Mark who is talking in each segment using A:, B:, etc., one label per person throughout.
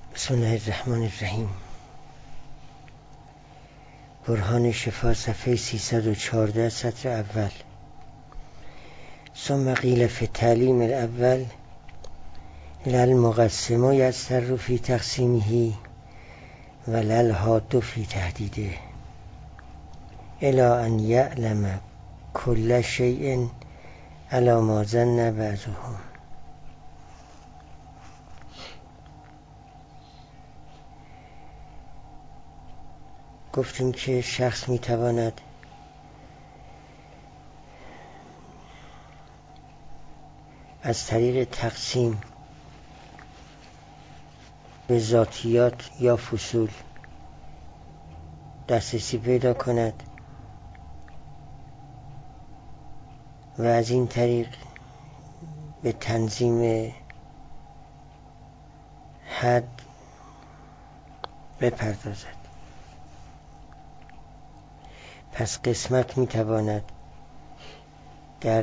A: بسم الله الرحمن الرحیم. برهان شفا صفحه 314 سطر اول. ثم قیل فی التعلیم الاول للمقسم یستر فی تقسیمه و للحاد فی تهدیده الی ان یعلم کل شیء علی ما ظن بعضهم. گفتیم که شخص میتواند از طریق تقسیم به ذاتیات یا فصول دسترسی پیدا کند و از این طریق به تنظیم حد بپردازد. پس قسمت میتواند در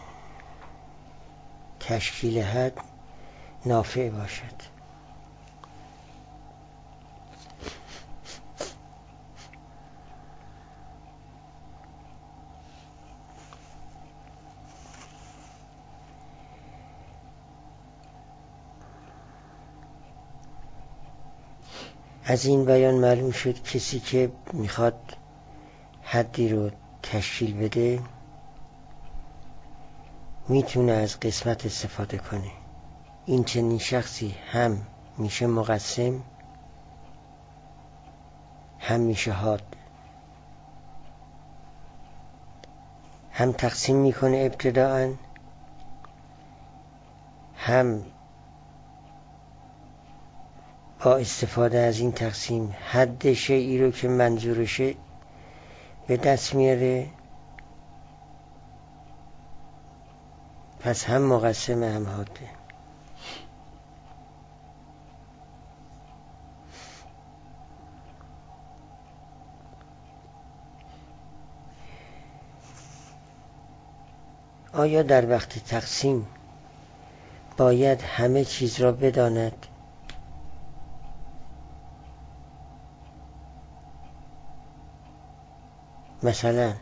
A: تشکیل حد نافع باشد. از این بیان معلوم شد کسی که میخواد حدی رو تشکیل بده میتونه از قسمت استفاده کنه. این چنین شخصی هم میشه مقسم هم میشه حاد. هم تقسیم میکنه ابتداءً، هم با استفاده از این تقسیم حد شیئی رو که منظورشه به دست میاره. پس هم مقسم هم حاده. آیا در وقت تقسیم باید همه چیز را بداند؟ مثلا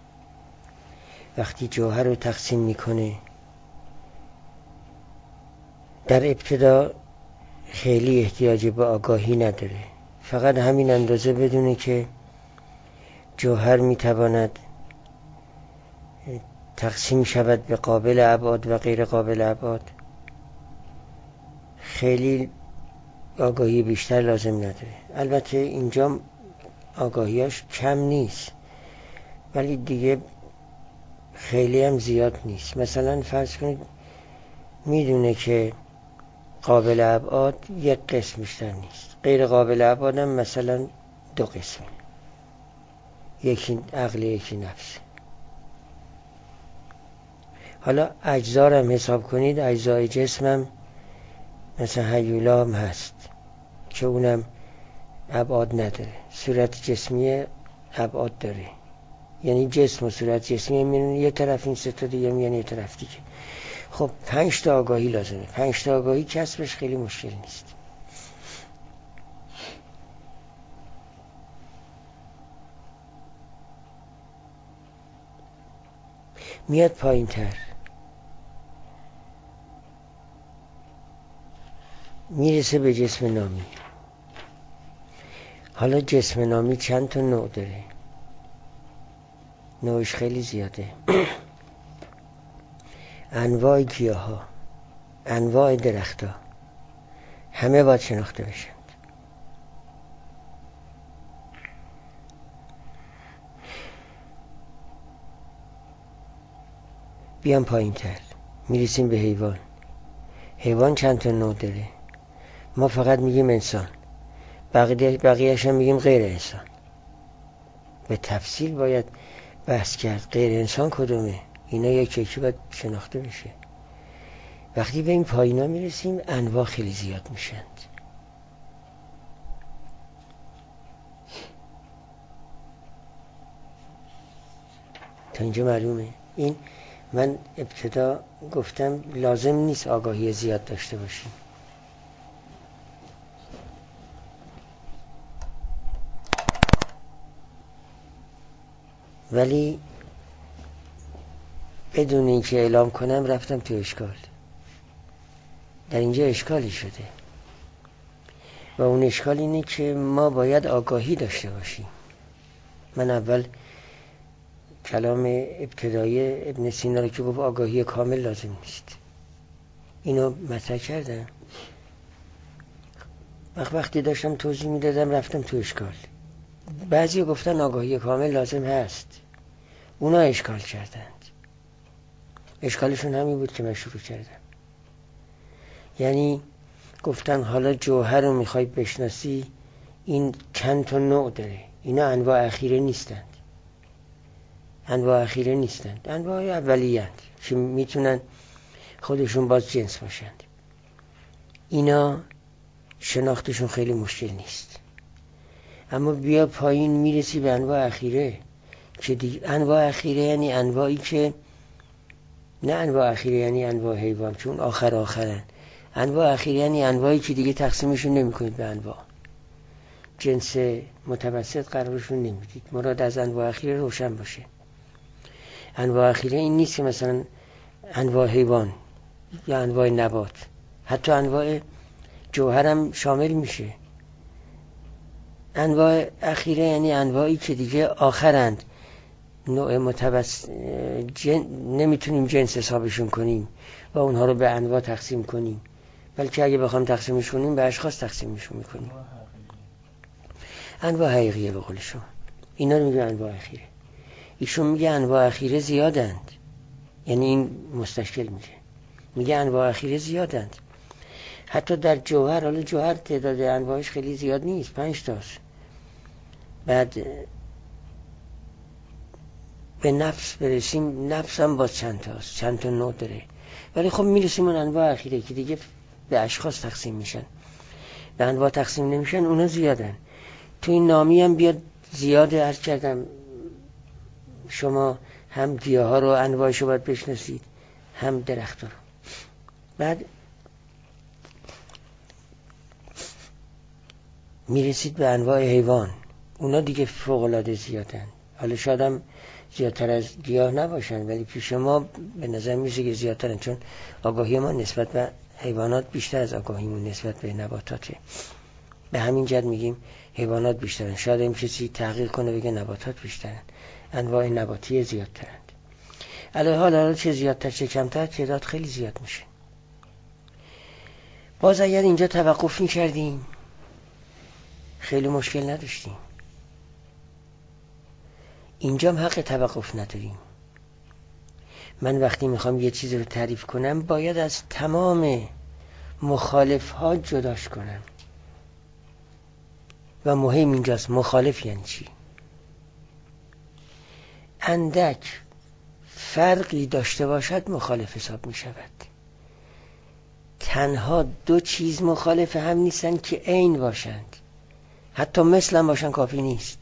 A: وقتی جوهر رو تقسیم میکنه در ابتدا خیلی احتیاج به آگاهی نداره، فقط همین اندازه بدونه که جوهر میتواند تقسیم شود به قابل ابعاد و غیر قابل ابعاد. خیلی آگاهی بیشتر لازم نداره. البته اینجا آگاهیاش کم نیست ولی دیگه خیلی هم زیاد نیست. مثلا فرض کنید میدونه که قابل ابعاد یک قسم بیشتر نیست، غیر قابل ابعاد هم مثلا 2 قسمه، یکی عقل یکی نفس. حالا اجزا هم حساب کنید، اجزای جسم هم مثلا هیولا هم هست که اونم ابعاد نداره، صورت جسمی ابعاد داره، یعنی جسم و صورت جسمی میرن یه طرف، این 3 تا دیگه میان یه طرف دیگه. خب 5 تا آگاهی لازمه. 5 تا آگاهی کسبش خیلی مشکل نیست. میاد پایین تر میرسه به جسم نامی. حالا جسم نامی چند تا نوع داره؟ نوعش خیلی زیاده. انواع گیاها، انواع درختها همه باید شناخته بشند. بیام پایین تر میرسیم به حیوان. حیوان چند تا نوع داره؟ ما فقط میگیم انسان، بقیه‌اش هم میگیم غیر انسان. به تفصیل باید بحث کرد غیر انسان کدومه. اینا یکی باید شناخته بشه. وقتی به این پایینا میرسیم انواع خیلی زیاد میشند. تا اینجا معلومه. این من ابتدا گفتم لازم نیست آگاهی زیاد داشته باشیم. ولی بدون اینکه اعلام کنم رفتم تو اشکال. در اینجا اشکالی شده و اون اشکال اینه که ما باید آگاهی داشته باشیم. من اول کلام ابتدایی ابن سینا رو که گفت آگاهی کامل لازم نیست، اینو مطرح کردم. وقتی داشتم توضیح میدادم رفتم تو اشکال. بعضی گفتن آگاهی کامل لازم هست، اونا اشکال کردند. اشکالشون همین بود که من شروع کردم. یعنی گفتن حالا جوهر رو میخوای بشناسی، این چند تا نوع داره، اینا انواع اخیره نیستند. انواع اخیره نیستند، انواع اولیه‌اند که میتونن خودشون باز جنس باشند. اینا شناختشون خیلی مشکل نیست. اما بیا پایین میرسی به انواع اخیره که انواع اخیره یعنی انواعی که نه انواع اخیره یعنی انواع حیوان، چون آخرن. انواع اخیره یعنی انواعی که دیگه تقسیمشون نمی‌کنید به انواع، جنس متوسط قرارشون نمیدید. مراد از انواع اخیره روشن باشه. انواع اخیره این نیست که مثلا انواع حیوان یا انواع نبات، حتی انواع جوهر هم شامل میشه. انواع اخیره یعنی انواعی که دیگه آخرند، نوع متوسط نمیتونیم جنس حسابشون کنیم و اونها رو به انواع تقسیم کنیم، بلکه اگه بخوام تقسیمش کنیم به اشخاص تقسیمشون میکنیم. انواع حقیقیه به قول شما. اینا رو میگه انواع اخیره. ایشون میگه انواع اخیره زیادند، یعنی این مستشکل میگه انواع اخیره زیادند. حتی در جوهر، حالا جوهر تعداد انواعش خیلی زیاد نیست، 5 تاست. بعد به نفس برسیم، نفس هم با چند تاست، چند تا نوع داره. ولی خب میرسیم اون انواع اخیره که دیگه به اشخاص تقسیم میشن، به انواع تقسیم نمیشن، اونا زیادن. تو این نامی هم بیاد زیاده. عرض کردم شما هم گیاه ها رو انواعش رو باید بشناسید، هم درخت ها رو. بعد میرسید به انواع حیوان، اونا دیگه فوق العاده زیادن. حالا شاید هم زیادتر از گیاه نباشن، ولی پیش ما به نظر میسه که زیادترن، چون آگاهی ما نسبت به حیوانات بیشتر از آگاهیمون نسبت به نباتاته. به همین جد میگیم حیوانات بیشترن. شاید این کسی تحقیق کنه بگه نباتات بیشترن، انواع نباتی زیادترند. علاوه حالا چه زیادتر چه کمتر تعداد خیلی زیاد میشه. باز اگر اینجا توقف میکردیم خیلی مشکل نداشتیم. اینجا هم حق توقف نداریم. من وقتی میخوام یه چیز رو تعریف کنم باید از تمام مخالف ها جداش کنم. و مهم اینجاست مخالف یعنی چی؟ اندک فرقی داشته باشد مخالف حساب می شود. تنها دو چیز مخالف هم نیستن که عین باشند، حتی مثل هم باشن کافی نیست.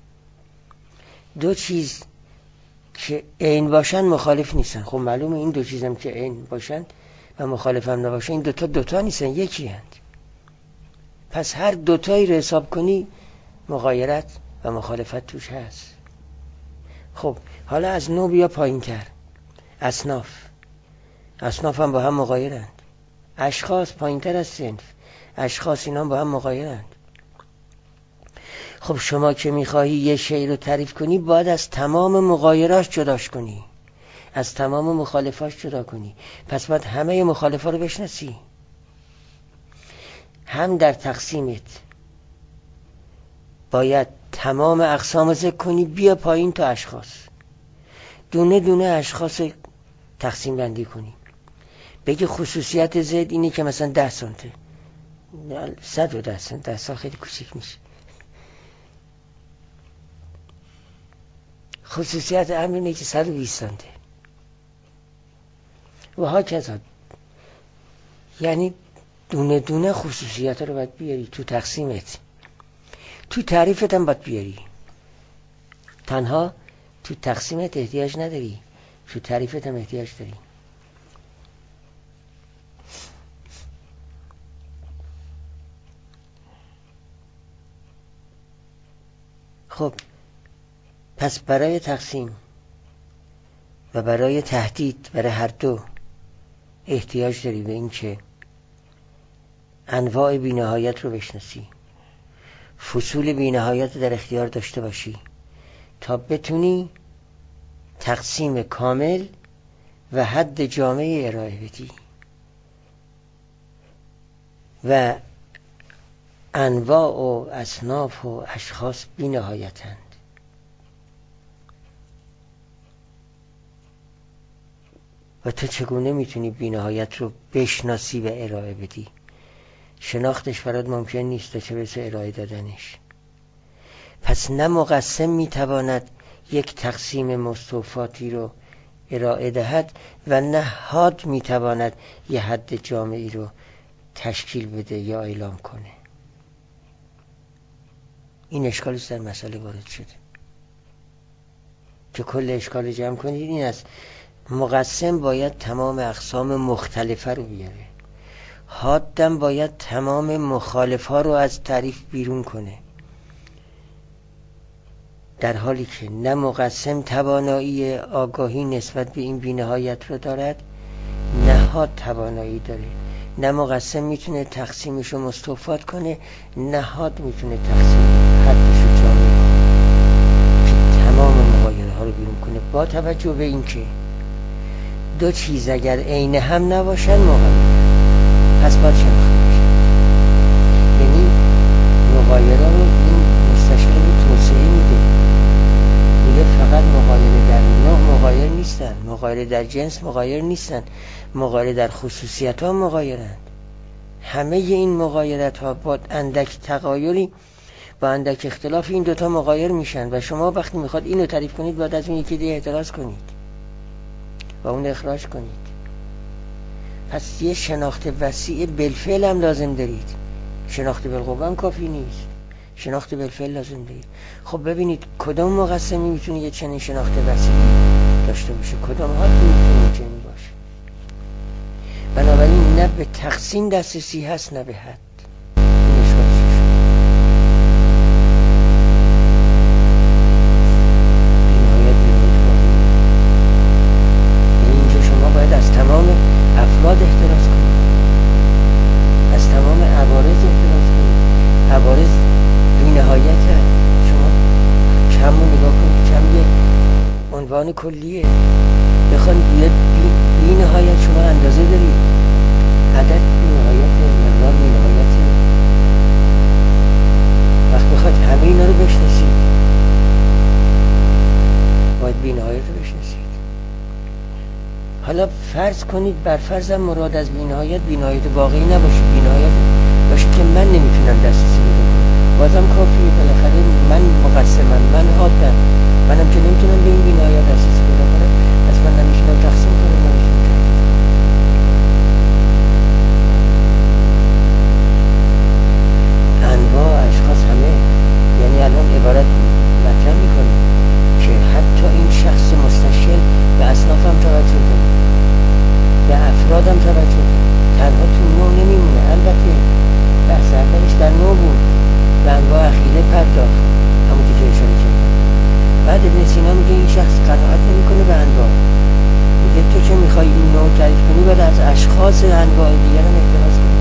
A: دو چیز که عین باشن مخالف نیستن. خب معلومه این دو چیز هم که عین باشن و مخالف هم نباشن، این دوتا نیستن، یکی هست. پس هر دوتایی رو حساب کنی مغایرت و مخالفت توش هست. خب حالا از نوع بیا پایین تر. اصناف هم با هم مغایرند. اشخاص پایین تر از صنف، اشخاص اینا هم با هم مغایرند. خب شما که میخواهی یه شی رو تعریف کنی باید از تمام مغایراش جداش کنی، از تمام مخالفاش جدا کنی. پس باید همه مخالفا رو بشناسی. هم در تقسیمت باید تمام اقسام رو ذکر کنی، بیا پایین تا اشخاص، دونه دونه اشخاص تقسیم بندی کنی. بگی خصوصیت زد اینه که مثلا 10 سانته، 110 سانت، 10 سانت خیلی کوچیک میشه. خصوصیت امر اینه که 120 سانته و ها کذا. یعنی دونه دونه خصوصیت رو باید بیاری تو تقسیمت، تو تعریفت هم باید بیاری. تنها تو تقسیمت احتیاج نداری، تو تعریفت هم احتیاج داری. خب پس برای تقسیم و برای تهدید، برای هر دو احتیاج داری به این که انواع بی‌نهایت رو بشناسی، فصول بی‌نهایت در اختیار داشته باشی تا بتونی تقسیم کامل و حد جامعه ارائه بدی. و انواع و اصناف و اشخاص بی‌نهایتند. و تو چگونه میتونی بی‌نهایت رو بشناسی و ارائه بدی؟ شناختش برات ممکن نیست تا چه برسه ارائه دادنش. پس نه مقسم میتواند یک تقسیم مستوفاتی رو ارائه دهد و نه حاد میتواند یه حد جامعی رو تشکیل بده یا اعلام کنه. این اشکالی در مسئله وارد شده که کل اشکال جمع کنید این است: مقسم باید تمام اقسام مختلفه رو بیاره، حادم باید تمام مخالفها رو از تعریف بیرون کنه، در حالی که نه مقسم توانایی آگاهی نسبت به این بی‌نهایت رو دارد، نه حاد توانایی داره. نه مقسم میتونه تقسیمش رو مستوفات کنه، نه حاد میتونه تقسیم حدش رو جامع که تمام مغایره ها رو بیرون کنه، با توجه به این که دو چیز اگر عین هم نباشن مغایر، پس باید شناخته بشن. یعنی مغایره رو این مستشار رو توسعه میده، میگه فقط مغایره در نوع مغایر نیستن، مغایره در جنس مغایر نیستن، مغایره در خصوصیت ها مغایرند. همه این مغایرت ها با اندک تغایری، با اندک اختلاف این دوتا مغایر میشن و شما وقتی میخواد اینو تعریف کنید باید از اون یکی دیگه اعتراض کنید و اون اخراج کنید. پس یه شناخت وسیع بالفعل هم لازم دارید، شناخت بالقوه هم کافی نیست، شناخت بالفعل لازم دارید. خب ببینید کدام مقسمی میتونه یه چنین شناخت وسیعی داشته باشه، کدام ها میتونه چنین باشه. بنابراین نه به تقسیم دسترسی هست نه به حد. این اشکالش از تمام افراد احتراز کنید، از تمام عوارض احتراز کنید. عوارض بی‌نهایت هست، شما کم رو نگاه کنید، کم یه عنوان کلیه، بخواید بی‌نهایت شما اندازه دارید، عدد بی‌نهایت، مقدار بی‌نهایت. وقت بخواید همه اینا رو بشناسید باید بی‌نهایت رو بشناسید. حالا فرض کنید بر فرضم مراد از بی‌نهایت واقعی نباشه، بی‌نهایت باشه که من نمیتونم دسترسی پیدا کنم، بازم کافیه. بالاخره من مقسمم، من حادم، منم که نمیتونم به این بی‌نهایت دسترسی پیدا کنم، پس من نمیتونم تقسیم کنم، نمیتونم تهدید. انواع اشخاص همه، یعنی الان عبارت مطرح میکنه که حتی این شخص مستشل به اصناف هم توجه داره، به افراد هم توجه داره، تنها تو نوع نمیمونه. البته بحث اولش در نوع بود، به انواع عقیده پرداخت، همون که اشاره کردم. بعد ابن سینا میگه این شخص قناعت نمیکنه به انواع، میگه تو که میخوای این نوع تعریف کنی باید از اشخاص انواع دیگر هم احتراز کنی،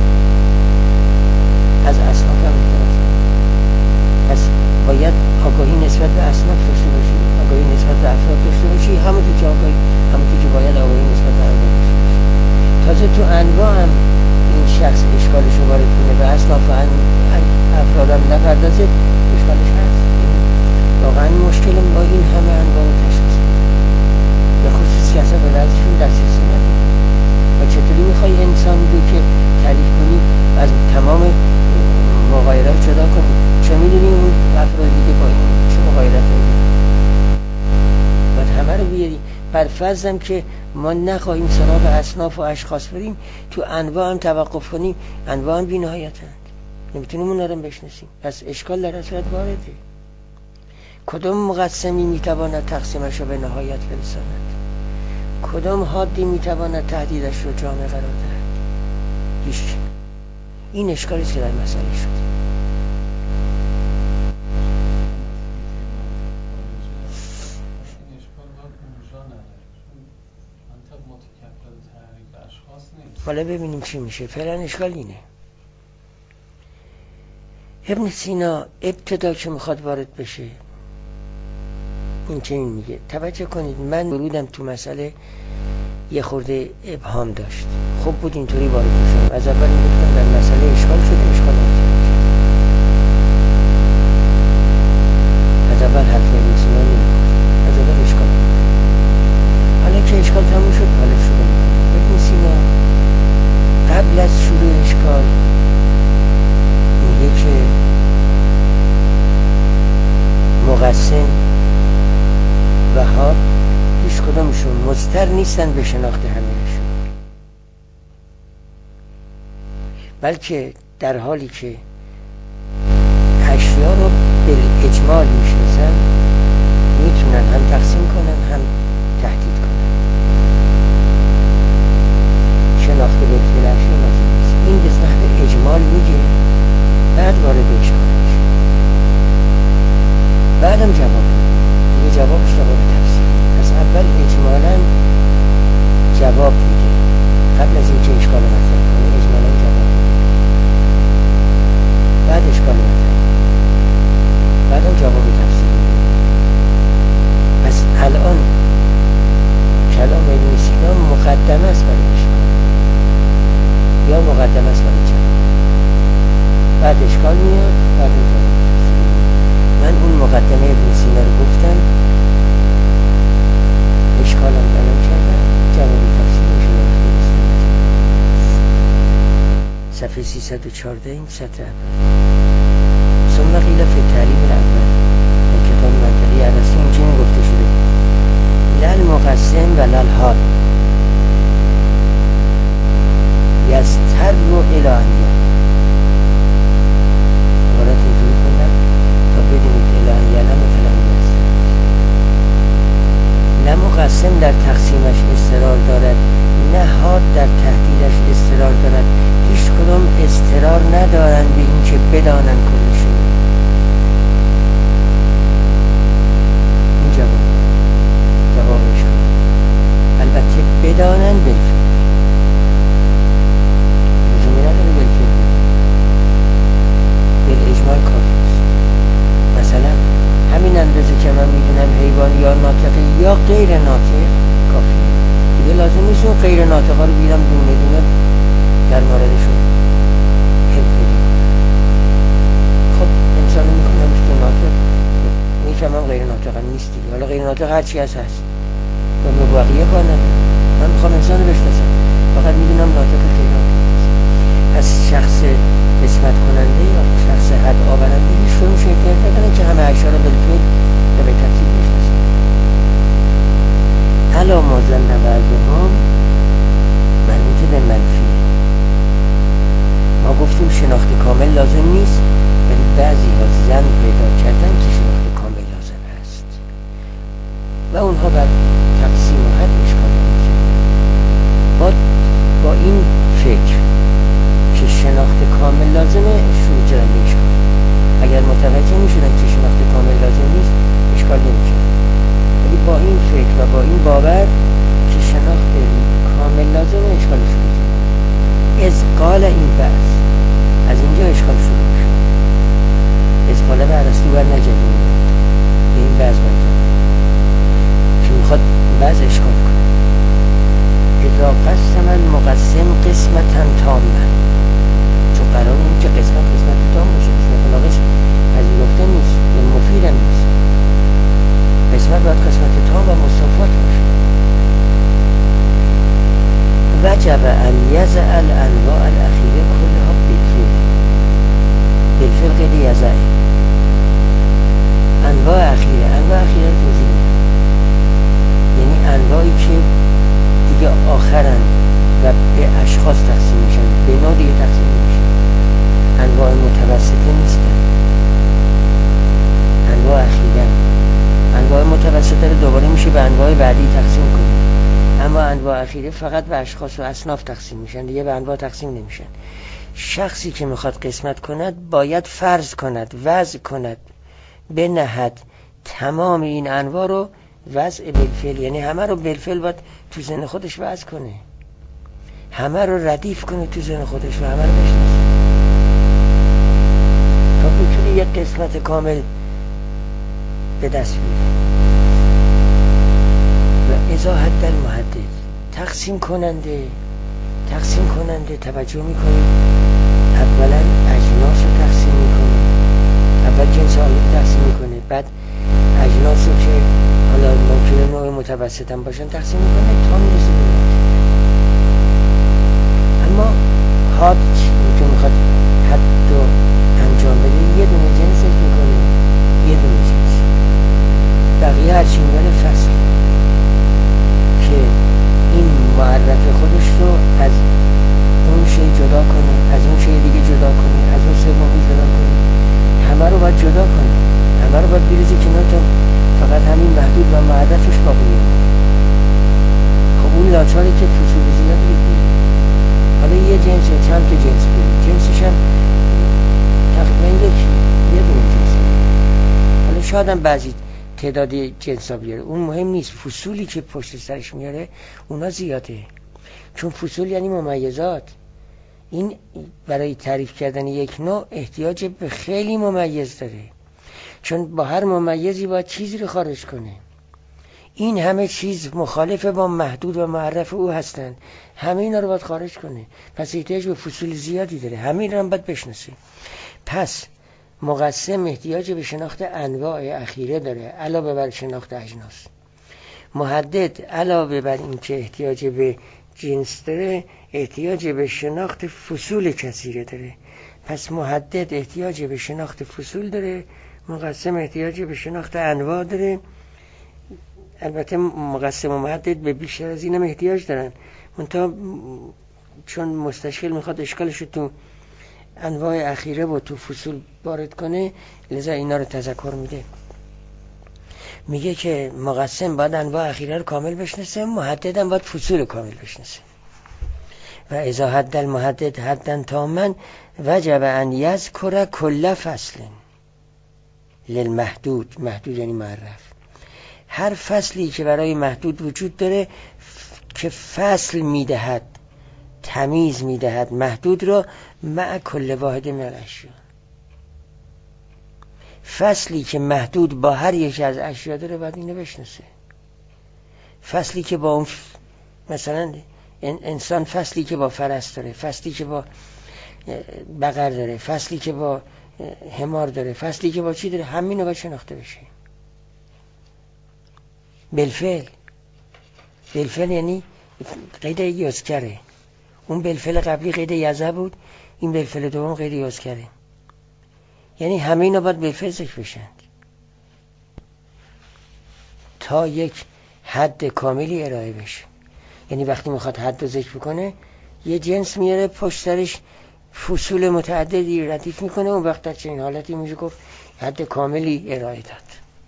A: از اصناف هم احتراز کنی. پس باید آگاهی نسبت به اصناف داشته باشی، آگاهی نسبت به افراد داشته باشی، همونطور که باید آگاهی نسبت به افراد داشته باشی. تازه تو انواع هم این شخص اشکالش رو وارد کنه، به اصناف و افراد هم نپردازه، اشکالش هست. واقعا مشکل با این همه انواع رو تشخیص بده، به خصوصی اصلا به بعضیشون دسترسی نداری و چطوری میخوای انسان رو که تعریف کنی از تمام مغایرات جدا کنی؟ چه میدونی اون افراد دیگه با این چه مغایرات هایی باید همه رو بیاری. بر فرضم که ما نخواهیم سراغ اصناف و اشخاص بریم، تو انواع هم توقف کنیم، انواع هم بی‌نهایتند، نمیتونیم اونا رو بشناسیم، پس اشکال در اصلت وارده. کدام مقسمی میتواند تقسیمش رو به نهایت برساند؟ کدام حادی میتواند تهدیدش رو جامع قرار دهد؟ هیچ. این اشکالی که در مسئله شد. حالا ببینیم چی میشه. فعلا اشکال اینه. ابن سینا ابتدا که میخواد وارد بشه این چنین میگه، توجه کنید من ورودم تو مسئله یه خورده ابهام داشت. خب بود اینطوری وارد بشم. از اول میگفتم در مسئله اشکال شده، اشکال نشده. از اول حرف ابن سینا نمیگفت، از اول اشکال. حالا که اشکال تموم شد، حالا شروع میکنه. ابن سینا قبل از شروع اشکال میگه که مقسم وهاب هیچ کدامشون مضطر نیستن به شناخت همه‌شون، بلکه در حالی که اشیا رو بالاجمال میشناسن میتونن هم تقسیم کنن هم تهدید کنن. شناخت بالفعل اشیا لازم نیست. این قسمت به اجمال میگه، بعد وارد اشکال میشه، بعدم جواب دیگه. جوابش جواب تفسیری. پس اول اجمالا جواب میده، قبل از اینکه اشکال مطرح کنه اجمالا جواب میده، بعد اشکال مطرح، بعدم جواب تفسیری. پس الان کلام ابن سینا مقدمه است برای اشکال یا مقدمه است برای جواب. بعد اشکال میاد، بعد جواب تفسیری. من اون مقدمه ابن سینا رو گفتم، اشکالم بیان کردم، جواب تفسیری شده. صفحه 314 این سطر اول. ثم قیل فی تعلیم الاول در کتاب منطقی ارسطو اینجوری گفته شده لل مقسم و لل حال یستر رو الهیه. عبارت اینطوری کنم تا بدونید الهیه نه متلقی است. نه مقسم در تقسیمش اضطرار دارد، نه حاد در تهدیدش اضطرار دارد. هیچ کدام اضطرار ندارند به این که بدانن کل شی. این جوابش کنم. البته بدانن بالفعل لزومی نداره، بالفعل بالاجمال کافی است. مثلا همین اندازه که من میدونم حیوان یا ناطقه یا غیر ناطق کافیه. دیگه لازم نیست اون غیر ناطقه رو بیرم دونه دونه در موردشون حکم بدیم. خب انسان میکنم که ناطق میفهمم غیر ناطق هم نیست دیگه. حالا غیر ناطق هر چی هست و مباقیه کار نداره. من میخوام انسان رو بشناسم، فقط میدونم ناطق غیر ناطق است. از شخص قسمت کننده یا شخص حد آورنده هیچ فرمش احتیاج ندارن که همه اشیا رو بالفعل یا به تفصیل بشناسن. علا ما ظن بعضهم مربوط به منفی. ما گفتیم شناخت کامل لازم نیست، ولی بعضی ها ظن پیدا کردن که شناخت کامل لازم هست و اونها بر تقسیم و حد اشکال میشه. با این فکر که شناخت کامل لازمه شروع کردن به اشکال. اگر متوجه میشدن که شناخت کامل لازم نیست اشکال نمیشه، ولی با این فکر و با این باور که شناخت کامل لازمه اشکال شروع کردن. از قال این بحث از اینجا اشکال شروع میشه. از قال به ارسطو بر نجدیم به این بحث برزن که میخواد بعض اشکال کنه. اذا قسم المقسم قسمتا تامه، چون قرار این که قسمت تام باشه، قسمت ناقص پذیرفته نیست، یعنی مفید هم نیست. قسمت باید قسمت تام و مستوفات باشه. وجب ان یزع الانواع الاخیره کلها بالفعل قید یزع. انواع اخیره رو توضیح میدم، یعنی انواعی که دیگه آخرن و به اشخاص تقسیم میشن، به نوع دیگه تقسیم میشن. انواع متوسطه نیستن، انواع اخیره. انواع متوسطه رو دوباره میشه به انواع بعدی تقسیم کنیم، اما انواع اخیره فقط به اشخاص و اصناف تقسیم میشن، دیگه به انواع تقسیم نمیشن. شخصی که میخواد قسمت کند باید فرض کند، وضع کند، بنهد تمام این انواع رو وضع بالفعل، یعنی همه رو بالفعل باید تو ذهن خودش وضع کنه. همه رو ردیف کنه تو ذهن خودش و همه رو بشناسه تا بتونه یک قسمت کامل به دست بیاره. و اذا حد المحدد تقسیم کننده توجه میکنه اولا اجناس رو تقسیم میکنه، اول جنس آلو تقسیم میکنه، بعد اجناس رو که حالا ممکنه نوع متوسط هم باشن تقسیم میکنه تا میرسه به اما حد که میخواد حد رو انجام بده یه دونه جنسش میکنه، یه دونه جنس، بقیه هرچی میگه فصل که این معرف خودش رو از اون شی جدا کنه، از اون شی دیگه جدا کنه، از اون سومی جدا کنه، همه رو باید جدا کنه، همه رو باید بریزه کنار تا فقط همین محدود و معرفش باقی میمونه. خب اون لاچاری که فصول زیاد دیگه حالا یه جنس یا چند تا جنس برید، جنسش هم تقریبا یه دونه جنس برید. حالا شاید هم بعضی تعدادی جنس ها بیاره، اون مهم نیست، فصولی که پشت سرش میاره اونا زیاده، چون فصول یعنی ممیزات. این برای تعریف کردن یک نوع احتیاج به خیلی ممیز داره، چون با هر ممیزی باید چیزی رو خارج کنه. این همه چیز مخالف با محدود و معرف او هستند، همه اینا رو باید خارج کنه، پس احتیاج به فصول زیادی داره، همه اینا رو باید بشناسه. پس مقسم احتیاج به شناخت انواع اخیره داره علاوه بر شناخت اجناس. محدد علاوه بر این که احتیاج به جنس داره احتیاج به شناخت فصول کثیره داره. پس محدد احتیاج به شناخت فصول داره، مقسم احتیاج به شناخت انواع داره. البته مقسم و محدد به بیشتر از اینم احتیاج دارن، منتها چون مستشکل میخواد اشکالش رو تو انواع اخیره و تو فصول وارد کنه لذا اینا رو تذکر میده. میگه که مقسم باید انواع اخیره رو کامل بشناسه، محدد هم باید فصول کامل بشناسه. و اذا حد المحدد حدن تاما وجب ان یذکر کل فصل للمحدود. محدود یعنی معرف. هر فصلی که برای محدود وجود داره که فصل میدهد، تمیز میدهد محدود رو مع کل واحد من الاشیاء. فصلی که محدود با هر یک از اشیاء داره باید اینو بشناسه. فصلی که با اون مثلا انسان فصلی که با فرس داره، فصلی که با بقر داره، فصلی که با حمار داره، فصلی که با چی داره، همینو باید شناخته بشه. بالفعل یعنی قید یذکره. اون بالفعل قبلی قید یذ بود، این بالفعل دوم قید یذکره، یعنی همه اینا باید بالفعل ذکر بشند تا یک حد کاملی ارائه بشه. یعنی وقتی میخواد حد رو ذکر بکنه یه جنس میاره پشت سرش فصول متعددی ردیف میکنه، اون وقت در چنین حالتی میشه گفت حد کاملی ارائه داد.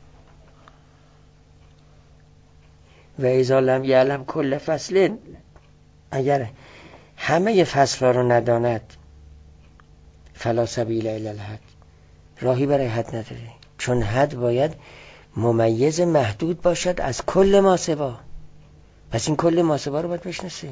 A: و اذا لم یعلم کل فصل، اگر همه فصل رو نداند، فلا سبیل الی الحد، راهی برای حد نداره، چون حد باید ممیز محدود باشد از کل ما سوا. پس این کل ما سوا رو باید بشناسه،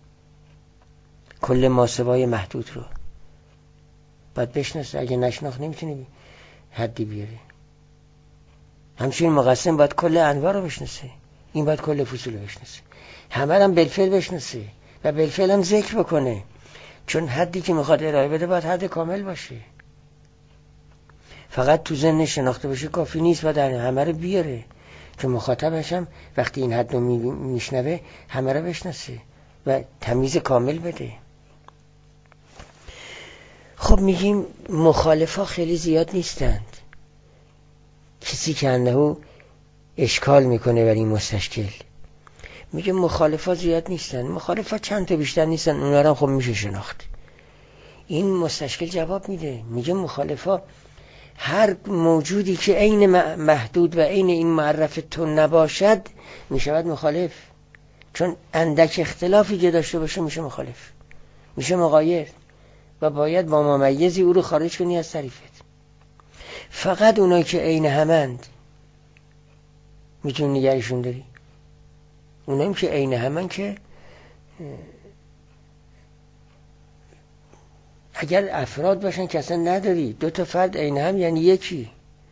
A: کل ما سوای محدود رو باید بشناسه، اگه نشناخت نمیتونه حدی بیاره. همچنین مقسم باید کل انواع رو بشناسه، این باید کل فصول رو بشناسه، همه هم بالفعل بشناسه و بالفعل هم ذکر بکنه، چون حدی که میخواد ارائه بده باید حد کامل باشه. فقط تو ذهن شناخته باشه کافی نیست و در همه رو بیاره، که مخاطبش هم وقتی این حد رو میشنوه همه رو بشناسه و تمیز کامل بده. خب میگیم مخالفا خیلی زیاد نیستند. کسی که انه اشکال میکنه بر این مستشکل میگه مخالفا زیاد نیستند، مخالفا چند تا بیشتر نیستن، اونا رو خب میشه شناخت. این مستشکل جواب میده، میگه مخالفا هر موجودی که عین محدود و عین این معرف تو نباشد میشود مخالف، چون اندک اختلافی که داشته باشه میشه مخالف، میشه مغایر و باید با ممیزی او رو خارج کنی از طریفت. فقط اونایی که عین همند میتونی نگرشون داری، اونایی که عین همند که اگر افراد باشن که اصلا نداری، 2 تا فرد عین هم یعنی یکی.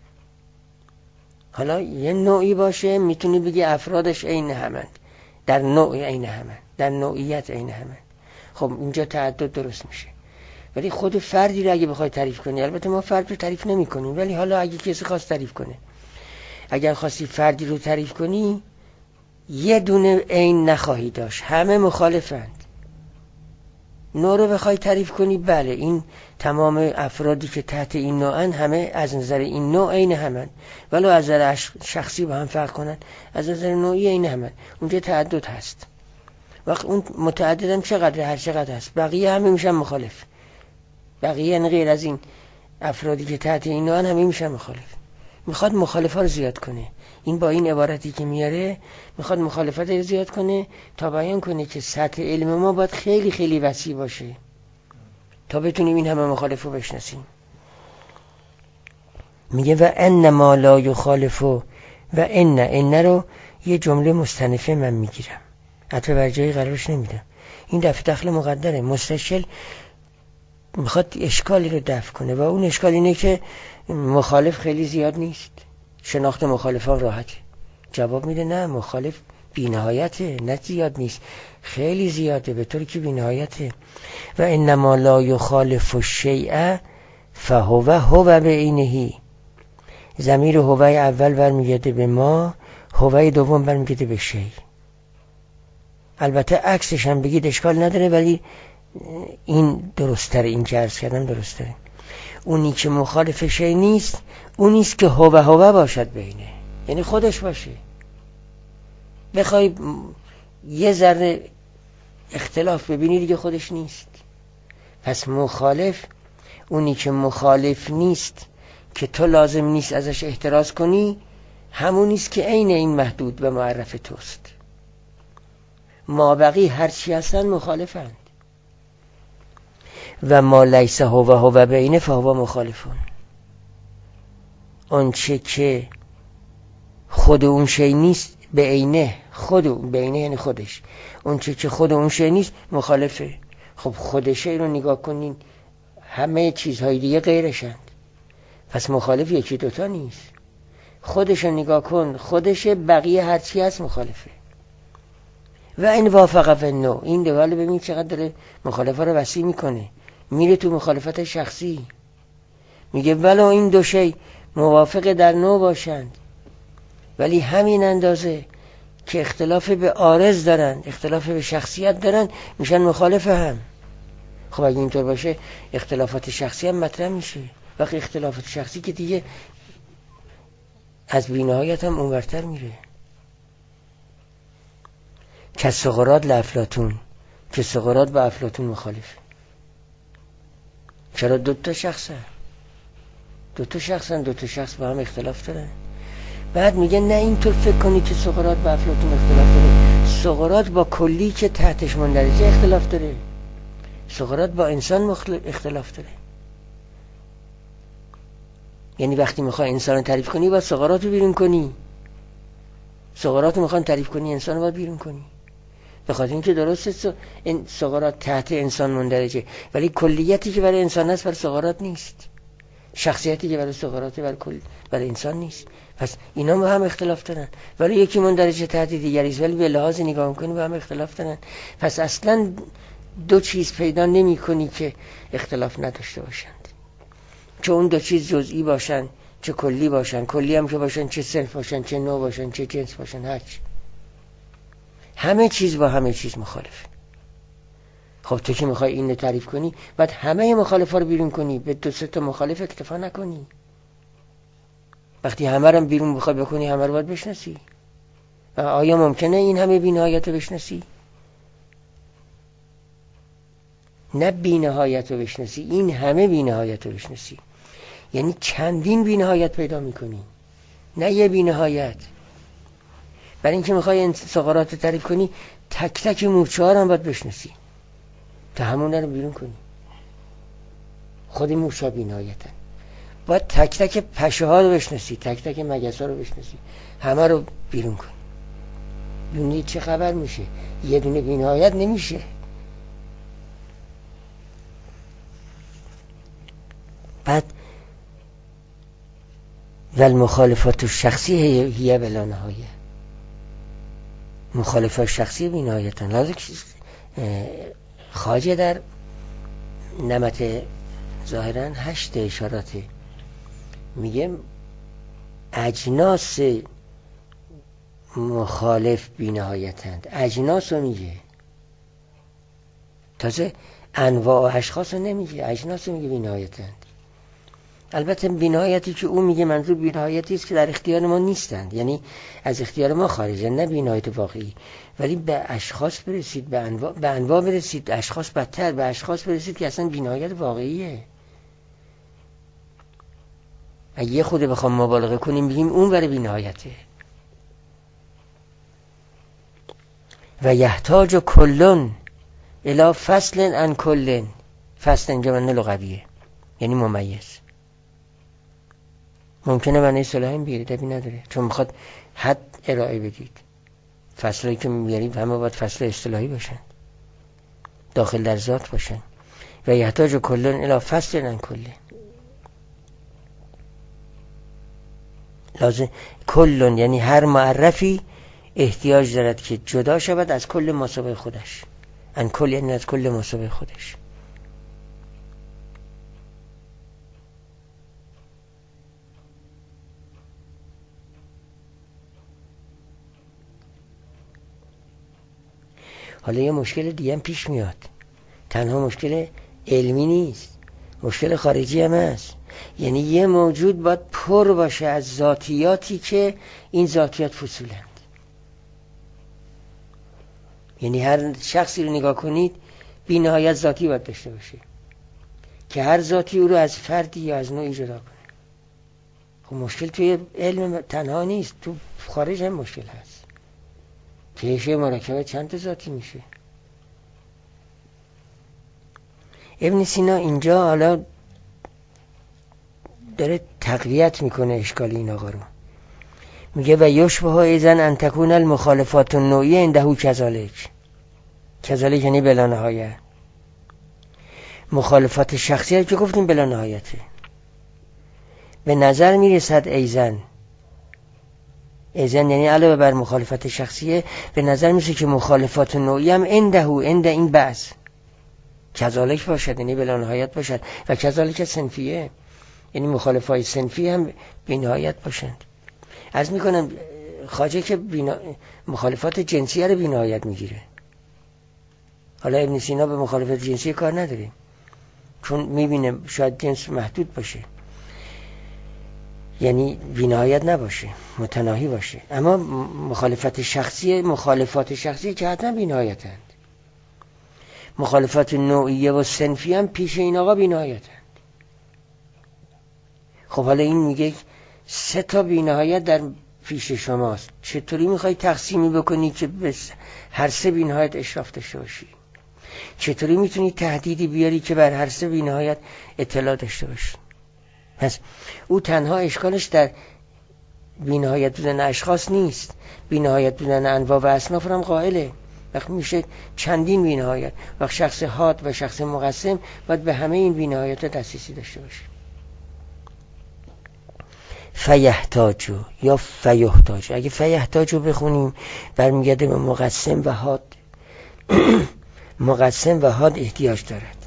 A: حالا یه نوعی باشه میتونی بگی افرادش عین همند، در نوع عین همند، در نوعیت عین همند. خب اینجا تعدد درست میشه. ولی خود فردی رو اگه بخوای تعریف کنی، البته ما فرد رو تعریف نمی کنیم، ولی حالا اگه کسی خواست تعریف کنه، اگر خواستی فردی رو تعریف کنی یه دونه عین نخواهی داشت، همه مخالفند. نوع رو بخوای تعریف کنی، بله این تمام افرادی که تحت این نوعن همه از نظر این نوع عین همند، ولو از نظر شخصی با هم فرق کنن، از نظر نوعی عین همند. اونجا تعدد هست. وقت اون متعددم چقدر، هر چقدر هست، بقیه همه میشن مخالف. بقیه یعنی غیر از این افرادی که تحت این نوعن همه میشن مخالف. میخواد مخالفا رو زیاد کنه. این با این عبارتی که میاره میخواد مخالفت رو زیاد کنه تا بیان کنه که سطح علم ما باید خیلی خیلی وسیع باشه تا بتونیم این همه مخالف رو بشناسیم. میگه و ان ما لا یخالف و ان رو یه جمله مستنفه من میگیرم، حتی بر جایی قرارش نمیدم. این دفع دخل مقدره، مستشل میخواد اشکالی رو دفع کنه و اون اشکال اینه که مخالف خیلی زیاد نیست، شناخت مخالفان راحته. جواب میده نه، مخالف بی‌نهایته، نه زیاد نیست، خیلی زیاده، به طوری که بی‌نهایته. و انما لا یخالف الشیء فهو بعینه. ضمیر هو اول برمیگرده به ما، هو دوم برمیگرده به شیء. البته عکسش هم بگید اشکال نداره، ولی این درست‌تره، این که عرض کردم درست‌تره. اونی که مخالف شیء نیست، اونیست که هو باشد بینه، یعنی خودش باشه. بخوای یه ذره اختلاف ببینی دیگه خودش نیست. پس مخالف اونی که مخالف نیست که تو لازم نیست ازش احتراز کنی، همونیست که عین این محدود و معرف توست. مابقی هرچی هستن مخالفند. و ما لیس هو بینه فهو مخالفون. اون چه که خود اون شی نیست به عینه، خود به عینه یعنی خودش، اون چه که خود اون شی نیست مخالفه. خب خود شی رو نگاه کنین، همه چیزهای دیگه غیرشند، پس مخالف یکی دوتا نیست. خودش رو نگاه کن، خودشه، بقیه هرچی هست مخالفه. و این وافقه فی النوع، این دوال ببین چقدر داره مخالفه رو وسیع میکنه، میره تو مخالفت شخصی. میگه ولو این دو شی موافق در نوع باشند، ولی همین اندازه که اختلاف به عارض دارن، اختلاف به شخصیت دارن، میشن مخالف هم. خب اگه اینطور باشه اختلافات شخصی هم مطرح میشه. وقتی اختلافات شخصی که دیگه از بی‌نهایت هم اونورتر میره. که سقراط لافلاطون، که سقراط با افلاطون مخالف. چرا؟ دوتا شخصن، دوتا شخص با هم اختلاف دارن. بعد میگه نه اینطور فکر کنی که سقراط با افلاطون اختلاف داره. سقراط با کلی که تحتش مندرجه اختلاف داره، سقراط با انسان اختلاف داره. یعنی وقتی میخوای انسان رو تعریف کنی باید سقراط رو بیرون کنی، سقراط رو میخوای تعریف کنی انسان رو باید بیرون کنی. به خاطر اینکه درسته سقراط تحت انسان مندرجه، ولی کلیتی که برای انسان هست برای سقراط نیست، شخصیتی که برای سقراطه برای انسان نیست. پس اینا با هم اختلاف دارن، ولی یکی مندرجه تحت دیگریست، ولی به لحاظ نگاه میکنی با هم اختلاف دارن. پس اصلا دو چیز پیدا نمی کنی که اختلاف نداشته باشند، چه اون دو چیز جزئی باشن چه کلی باشن، کلی هم که باشن، چه صنف باشن، چه نوع باشن، چه جنس باشن، هرچی، همه چیز با همه چیز مخالف. خب تو که میخوای این رو تعریف کنی باید همه مخالفا رو بیرون کنی، به دو سه تا مخالف اکتفا نکنی. وقتی همه رو بیرون بخوای بکنی همه رو باید بشناسی. و آیا ممکنه این همه بی‌نهایت رو بشناسی؟ نه بی‌نهایت رو بشناسی، این همه بی‌نهایت رو بشناسی. یعنی چندین بی‌نهایت پیدا میکنی، نه یه بی‌نهایت. برای اینکه میخوای سقراط رو تعریف کنی تک تک مورچه ها رو هم باید بشناسی تا همون رو بیرون کنی. خود مورچه ها بی‌نهایتن، باید تک تک پشه ها رو بشناسی، تک تک مگس ها رو بشناسی، همه رو بیرون کنی. دونی چه خبر میشه؟ یه دونه بی‌نهایت نمیشه. بعد و المخالفات الشخصی هی بلا نهایه، مخالفات شخصی بی نهایتن. لازم خواجه در نمط ظاهرا 8 اشاراته میگه اجناس مخالف بی نهایتند. اجناس رو میگه، تازه انواع و اشخاص رو نمیگه، اجناس رو میگه بی نهایتند. البته بی نهایتی که او میگه منظور بی نهایتی است که در اختیار ما نیستند، یعنی از اختیار ما خارجه، نه بی نهایت واقعی. ولی به اشخاص برسید، به انواع برسید، اشخاص بدتر، به اشخاص برسید که اصلا بی نهایت واقعیه. اگه یه خود بخوام مبالغه کنیم بگیم اون برای بی نهایته. و یحتاج کلن الی فصل عن کلن. فصل اینجا معنی لغویه یعنی ممیز. ممکنه معنی اصطلاحی بیاره، دبی نداره، چون میخواد حد ارائه بدید. فصلایی که میاریم همه باید فصل اصطلاحی باشن، داخل در ذات باشن. و یحتاج کلن الی فصل عن کلن. لازم کلن یعنی هر معرفی احتیاج دارد که جدا شود از کل ماسابق خودش. ان کل یعنی از کل ماسابق خودش. حالا یه مشکل دیگه هم پیش میاد، تنها مشکل علمی نیست، مشکل خارجی هم هست. یعنی یه موجود باید پر باشه از ذاتیاتی که این ذاتیات فصولند. یعنی هر شخصی رو نگاه کنید بی نهایت ذاتی باید داشته باشه که هر ذاتی او رو از فردی یا از نوعی جدا کنه. خب مشکل توی علم تنها نیست، تو خارج هم مشکل هست. پیشه مرکبه چند تا ذاتی میشه. ابن سینا اینجا حالا داره تقویت میکنه اشکال این آقا رو. میگه و یشبه ایزن ان تکون المخالفات النوعیه عنده کذالک. کذالک یعنی بلا نهایت. مخالفات شخصی که گفتیم بلا نهایته. به نظر میرسد ایزن یعنی علاوه بر مخالفت شخصیه به نظر میرسه که مخالفات نوعی هم عنده این بعض کذالک باشد، یعنی بلا نهایت باشد. و کذالک صنفیه یعنی مخالفای صنفی هم بی نهایت باشند. عرض میکنم خواجه که مخالفات جنسی رو بی نهایت میگیره. حالا ابن سینا به مخالفت جنسی کار نداره، چون میبینه شاید جنس محدود باشه، یعنی بی نهایت نباشه، متناهی باشه. اما مخالفت شخصی که حتما بی نهایتند. مخالفت نوعیه و صنفی هم پیش این آقا بی نهایتند. خب حالا این میگه 3 تا بی نهایت در پیش شماست، چطوری میخوای تقسیمی بکنی که به هر 3 بی نهایت اشراف داشته باشی؟ چطوری میتونی تهدیدی بیاری که بر هر 3 بی نهایت اطلاع داشته باشی؟ پس او تنها اشکالش در بی نهایت بودن اشخاص نیست، بی نهایت بودن انواع و اصناف هم قائله. وقتی میشه چندین بی نهایت، وقت شخص حاد و شخص مقسم باید به همه این بی نهایت دسترسی داشته باشه. فیحتاجو یا فیحتاج، اگه فیحتاجو بخونیم برمیگرده به مقسم و حاد. مقسم و حاد احتیاج دارد.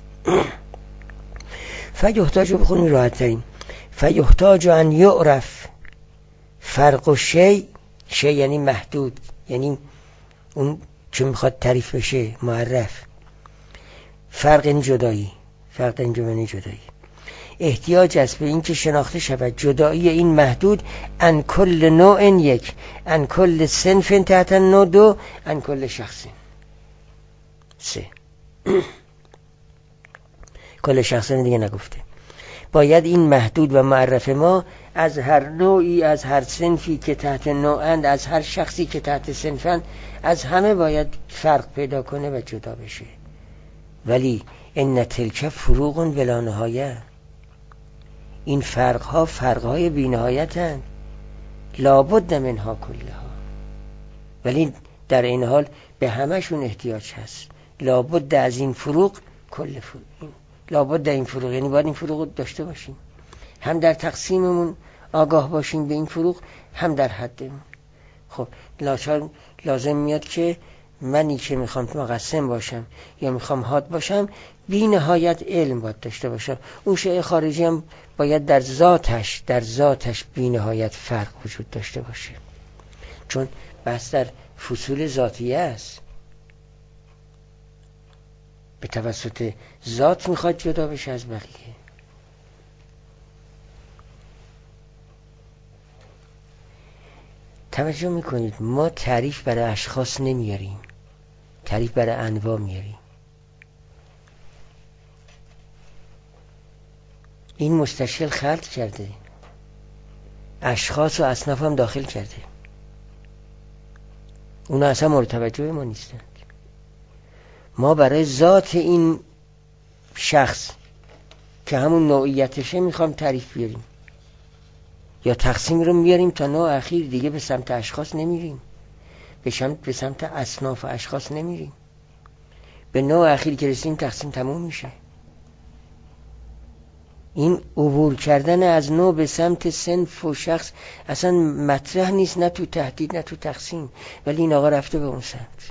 A: فیحتاجو بخونیم راحت ترین. فیحتاج ان یعرف فرق و شی یعنی محدود، یعنی اون چون میخواد تعریف بشه معرف. فرق این جدایی، فرق این جمعنی جدایی. احتیاج است به این که شناخته شود جدایی این محدود ان کل نوع یک، ان کل صنف تحت نوع 2، ان کل شخص 3. کل شخص دیگه نگفته. باید این محدود و معرف ما از هر نوعی، از هر صنفی که تحت نوعند، از هر شخصی که تحت صنفند، از همه باید فرق پیدا کنه و جدا بشه. ولی ان تلک فروق بلا نهایه، این فرقها فرقهای بی نهایتند. لابد منها کلها، ولی در این حال به همشون احتیاج هست. لابد از این فروق کل فروق، لابد این فروق یعنی باید این فروق داشته باشیم. هم در تقسیممون آگاه باشیم به این فروق، هم در حدمون. خب لازم میاد که منی که میخوام مقسم باشم یا میخوام حاد باشم بی نهایت علم باید داشته باشم. اون شیء خارجی هم باید در ذاتش بی نهایت فرق وجود داشته باشه، چون بحث در فصول ذاتیه است. به توسط ذات میخواد جدا بشه از بقیه. توجه میکنید ما تعریف برای اشخاص نمیاریم، تعریف برای انواع میاریم. این مستشکل خلط کرده، اشخاص و اصناف هم داخل کرده، اونا اصلا مورد توجه ما نیستند. ما برای ذات این شخص که همون نوعیتشه میخوام تعریف بیاریم یا تقسیم رو میاریم تا نوع اخیر. دیگه به سمت اشخاص نمیریم، به سمت اصناف و اشخاص نمیریم. به نوع اخیر که رسیم تقسیم تموم میشه. این عبور کردن از نوع به سمت صنف و شخص اصلا مطرح نیست، نه تو تهدید نه تو تقسیم، ولی این آقا رفته به اون سمت.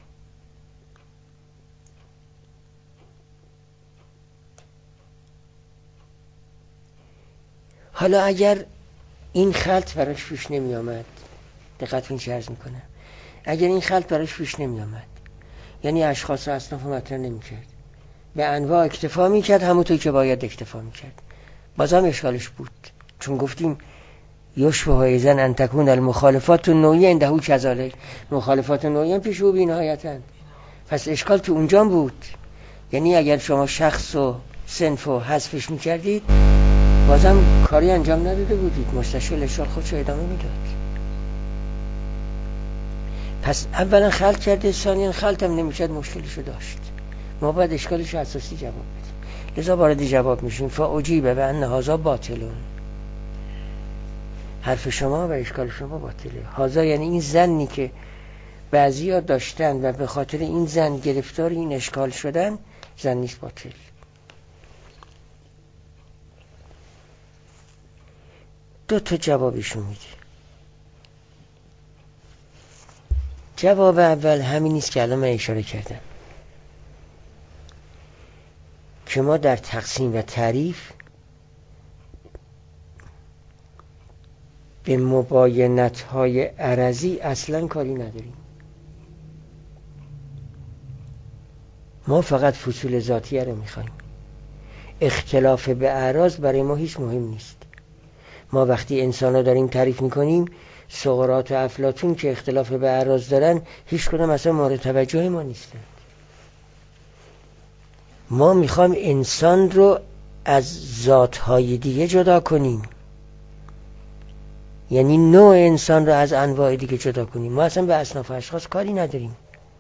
A: حالا اگر این خلط براش پیش نمی آمد، دقت این چه عرض میکنم، اگر این خلط براش پیش نمی آمد، یعنی اشخاص و اصناف مطرح نمی کرد، به انواع اکتفا می کرد همونطور که باید اکتفا می کرد، بازم اشکالش بود. چون گفتیم یشبه ایضا ان تکون المخالفات النوعیه عنده کذالک، مخالفات نوعی هم پیش او بی نهایتاً. پس اشکال تو اونجا بود. یعنی اگر شما شخص و صنف و حذفش می کردید بازم کاری انجام نداده بودید، مستشکل اشکال خودشو ادامه میداد. پس اولا خلط کرده، ثانیا خلط هم نمیشد، مشکلشو داشت. ما باید اشکالشو اساسی جواب بدیم. لذا وارد جواب میشیم فاجیبه به ان هذا باطلون. حرف شما و اشکال شما باطله. هذا یعنی این ظنی که بعضیا داشتن و به خاطر این ظن گرفتار این اشکال شدن، ظن نیست، باطل. دو تا جوابشون میده. جواب اول همین نیست که الان من اشاره کردم، که ما در تقسیم و تعریف به مباینت‌های عرضی اصلا کاری نداریم. ما فقط فصول ذاتیه رو میخوایم. اختلاف به اعراض برای ما هیچ مهم نیست. ما وقتی انسان ها داریم تعریف میکنیم، سقراط و افلاطون که اختلاف به اعراض دارن هیچ کدام اصلا مورد توجه ما نیستن. ما میخوایم انسان رو از ذاتهای دیگه جدا کنیم، یعنی نوع انسان رو از انواع دیگه جدا کنیم. ما اصلا به اصناف و اشخاص کاری نداریم.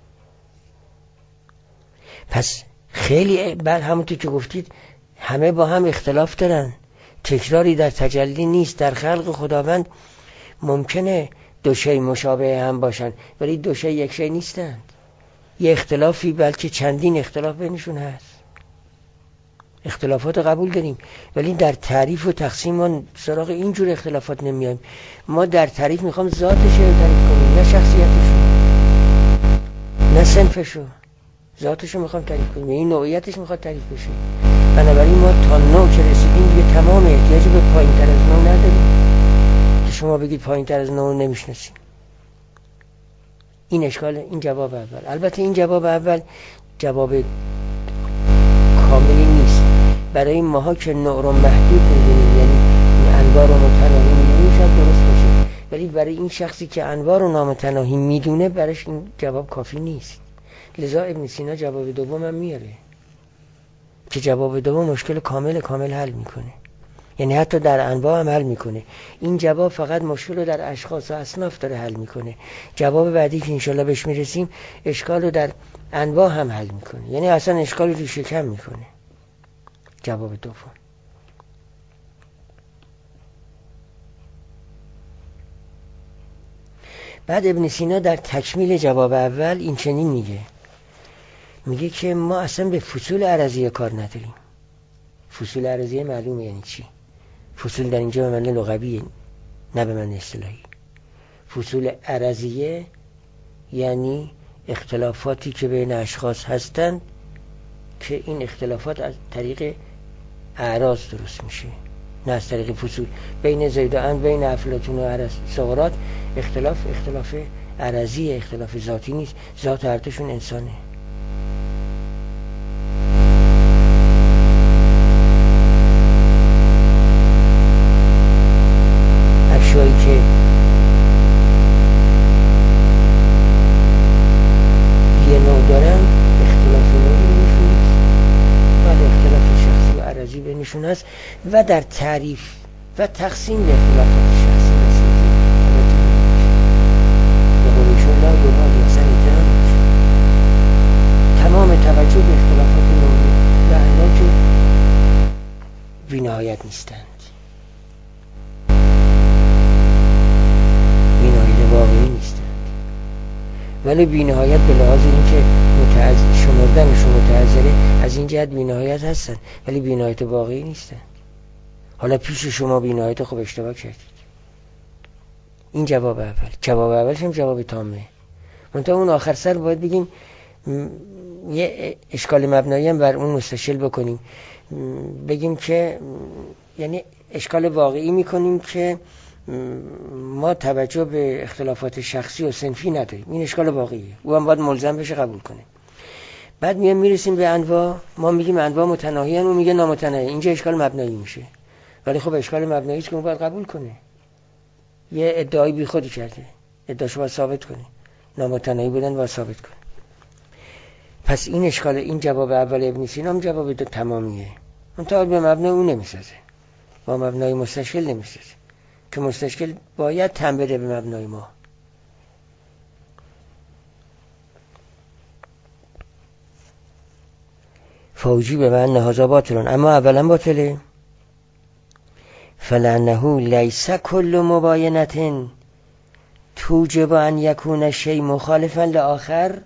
A: پس خیلی بر همونطور که گفتید همه با هم اختلاف دارن، تکراری در تجلی نیست. در خلق خداوند ممکنه دو شی مشابه هم باشن ولی دو شی یک شی نیستند. یه اختلافی بلکه چندین اختلاف بینشون هست. اختلافات قبول داریم ولی در تعریف و تقسیم ما سراغ اینجور اختلافات نمیایم. ما در تعریف میخوام ذاتش رو تعریف کنیم، نه شخصیتشو، نه صنفشو. ذاتشو میخوام تعریف کنیم، این نوعیتش میخواد تعریف بشه. بنابراین ما تا نوع که رسیدیم دیگه تمام احتیاج به پایین تر از نوع نداریم که شما بگید پایین تر از نوع نمیشناسیم. این اشکال، این جواب اول. البته این جواب اول جواب کاملی نیست. برای ماها که نوع رو محدود می‌دونیم، یعنی انواع رو متناهی می‌دونیم، شاید درست باشه، ولی برای این شخصی که انواع رو نامتناهی می‌دونه براش این جواب کافی نیست. لذا ابن سینا جواب دوم هم میاره که جواب دوم مشکل کامل حل میکنه، یعنی حتی در انواع هم حل میکنه. این جواب فقط مشکل رو در اشخاص و اصناف داره حل میکنه. جواب بعدی که انشالله بهش میرسیم اشکال رو در انواع هم حل میکنه، یعنی اصلا اشکال رو شکم میکنه. جواب دوم. بعد ابن سینا در تکمیل جواب اول این چنین میگه که ما اصلا به فصول عرضیه کار نداریم. فصول عرضیه معلومه یعنی چی؟ فصول در اینجا به معنی لغویه نه به معنی اصطلاحی. فصول عرضیه یعنی اختلافاتی که بین اشخاص هستند که این اختلافات از طریق اعراض درست میشه، نه از طریق فصول. بین زید و عمرو، بین افلاطون و سقراط اختلاف عرضیه، اختلاف ذاتی نیست. ذات هر دوشون انسانه. اشیایی که یه نوع دارن اختلاف نوعی بینشون نیست، ولی اختلاف شخصی و عرضی بینشون هست و در تعریف و تقسیم به اختلافات شخصی رسیدی. به قولیشون لا گناه یا سریتان تمام توجه به اختلافات نوعی و الا که بی‌نهایت نیستند، بی‌نهایت واقعی نیستند، ولی بی‌نهایت به لحاظ اینکه شمردنشون متعذره از این جهت بی‌نهایت هستند، ولی بی‌نهایت واقعی نیستند. حالا پیش شما بی‌نهایت خوب اشتباه کردید. این جواب اول. جواب اولش هم جواب تامه. منتها اون آخر سر باید بگیم یه اشکال مبنایی هم بر اون مستشل بکنیم، بگیم که یعنی اشکال واقعی میکنیم که ما توجه به اختلافات شخصی و صنفی نداریم. این اشکال واقعیه، او هم باید ملزم بشه قبول کنه. بعد میرسیم به انواع، ما میگیم انواع متناهی هستند، او میگه نامتناهی. اینجا اشکال مبنایی میشه، ولی خب اشکال مبنایی است که اون باید قبول کنه. یه ادعای بی خودی کرده، ادعاشو باید ثابت کنه، نامتناهی بودن باید ثابت کنه. پس این اشکال، این جواب اول ابن سینا هم جواب تمامیه، منتها به مبنای اون نمیسازه، با مبنای مستشکل نمیسازه که مستشکل باید تن بده به مبنای ما. فوجی به من نهازا باطلون، اما اولا باطله. فلانه لیس کل مباینت توجب ان یکون شیء مخالفا لآخر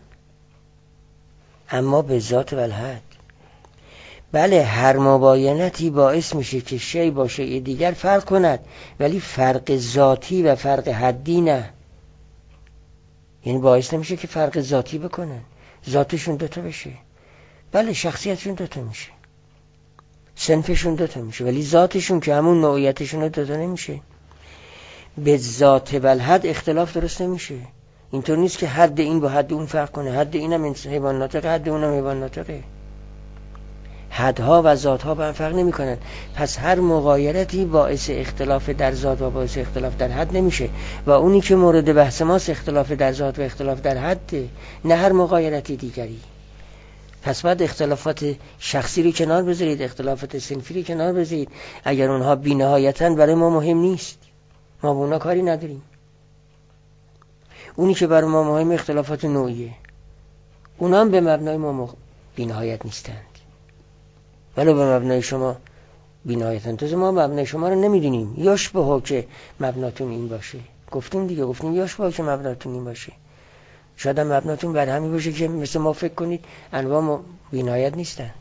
A: اما به ذات و الحد. بله، هر مباینتی باعث میشه که شیء با شیء دیگر فرق کند، ولی فرق ذاتی و فرق حدی نه. یعنی باعث نمیشه که فرق ذاتی بکنن، ذاتشون دوتا بشه. بله، شخصیتشون دوتا میشه، صنفشون دوتا میشه، ولی ذاتشون که همون نوعیتشون دوتا نمیشه. به ذات و الحد اختلاف درست نمیشه. اینطور نیست که حد این با حد اون فرق کنه، حد اینم حیوان ناطقه، حد اونم حیوان ناطقه. حدها و ذاتها با هم فرق نمی کنن. پس هر مغایرتی باعث اختلاف در ذات و باعث اختلاف در حد نمیشه، و اونی که مورد بحث ماست اختلاف در ذات و اختلاف در حد، نه هر مغایرتی دیگری. پس باید اختلافات شخصی رو کنار بذارید، اختلافات صنفی رو کنار بذارید. اگر اونها بی‌نهایتاً برای ما مهم نیست، ما با اونها کاری نداریم. اونی که برای ما مهم اختلافات نوعیه، اونها هم به مبنای ما بی‌نهایت نیستند، ولی به مبنای شما بی‌نهایتاً. تو ما مبنای شما رو نمیدونیم، یاش به که مبناتون این باشه. گفتیم یاش به که مبناتون این باشه. شاید هم مبناتون بر همین باشه که مثل ما فکر کنید انواع بی‌نهایت نیستن.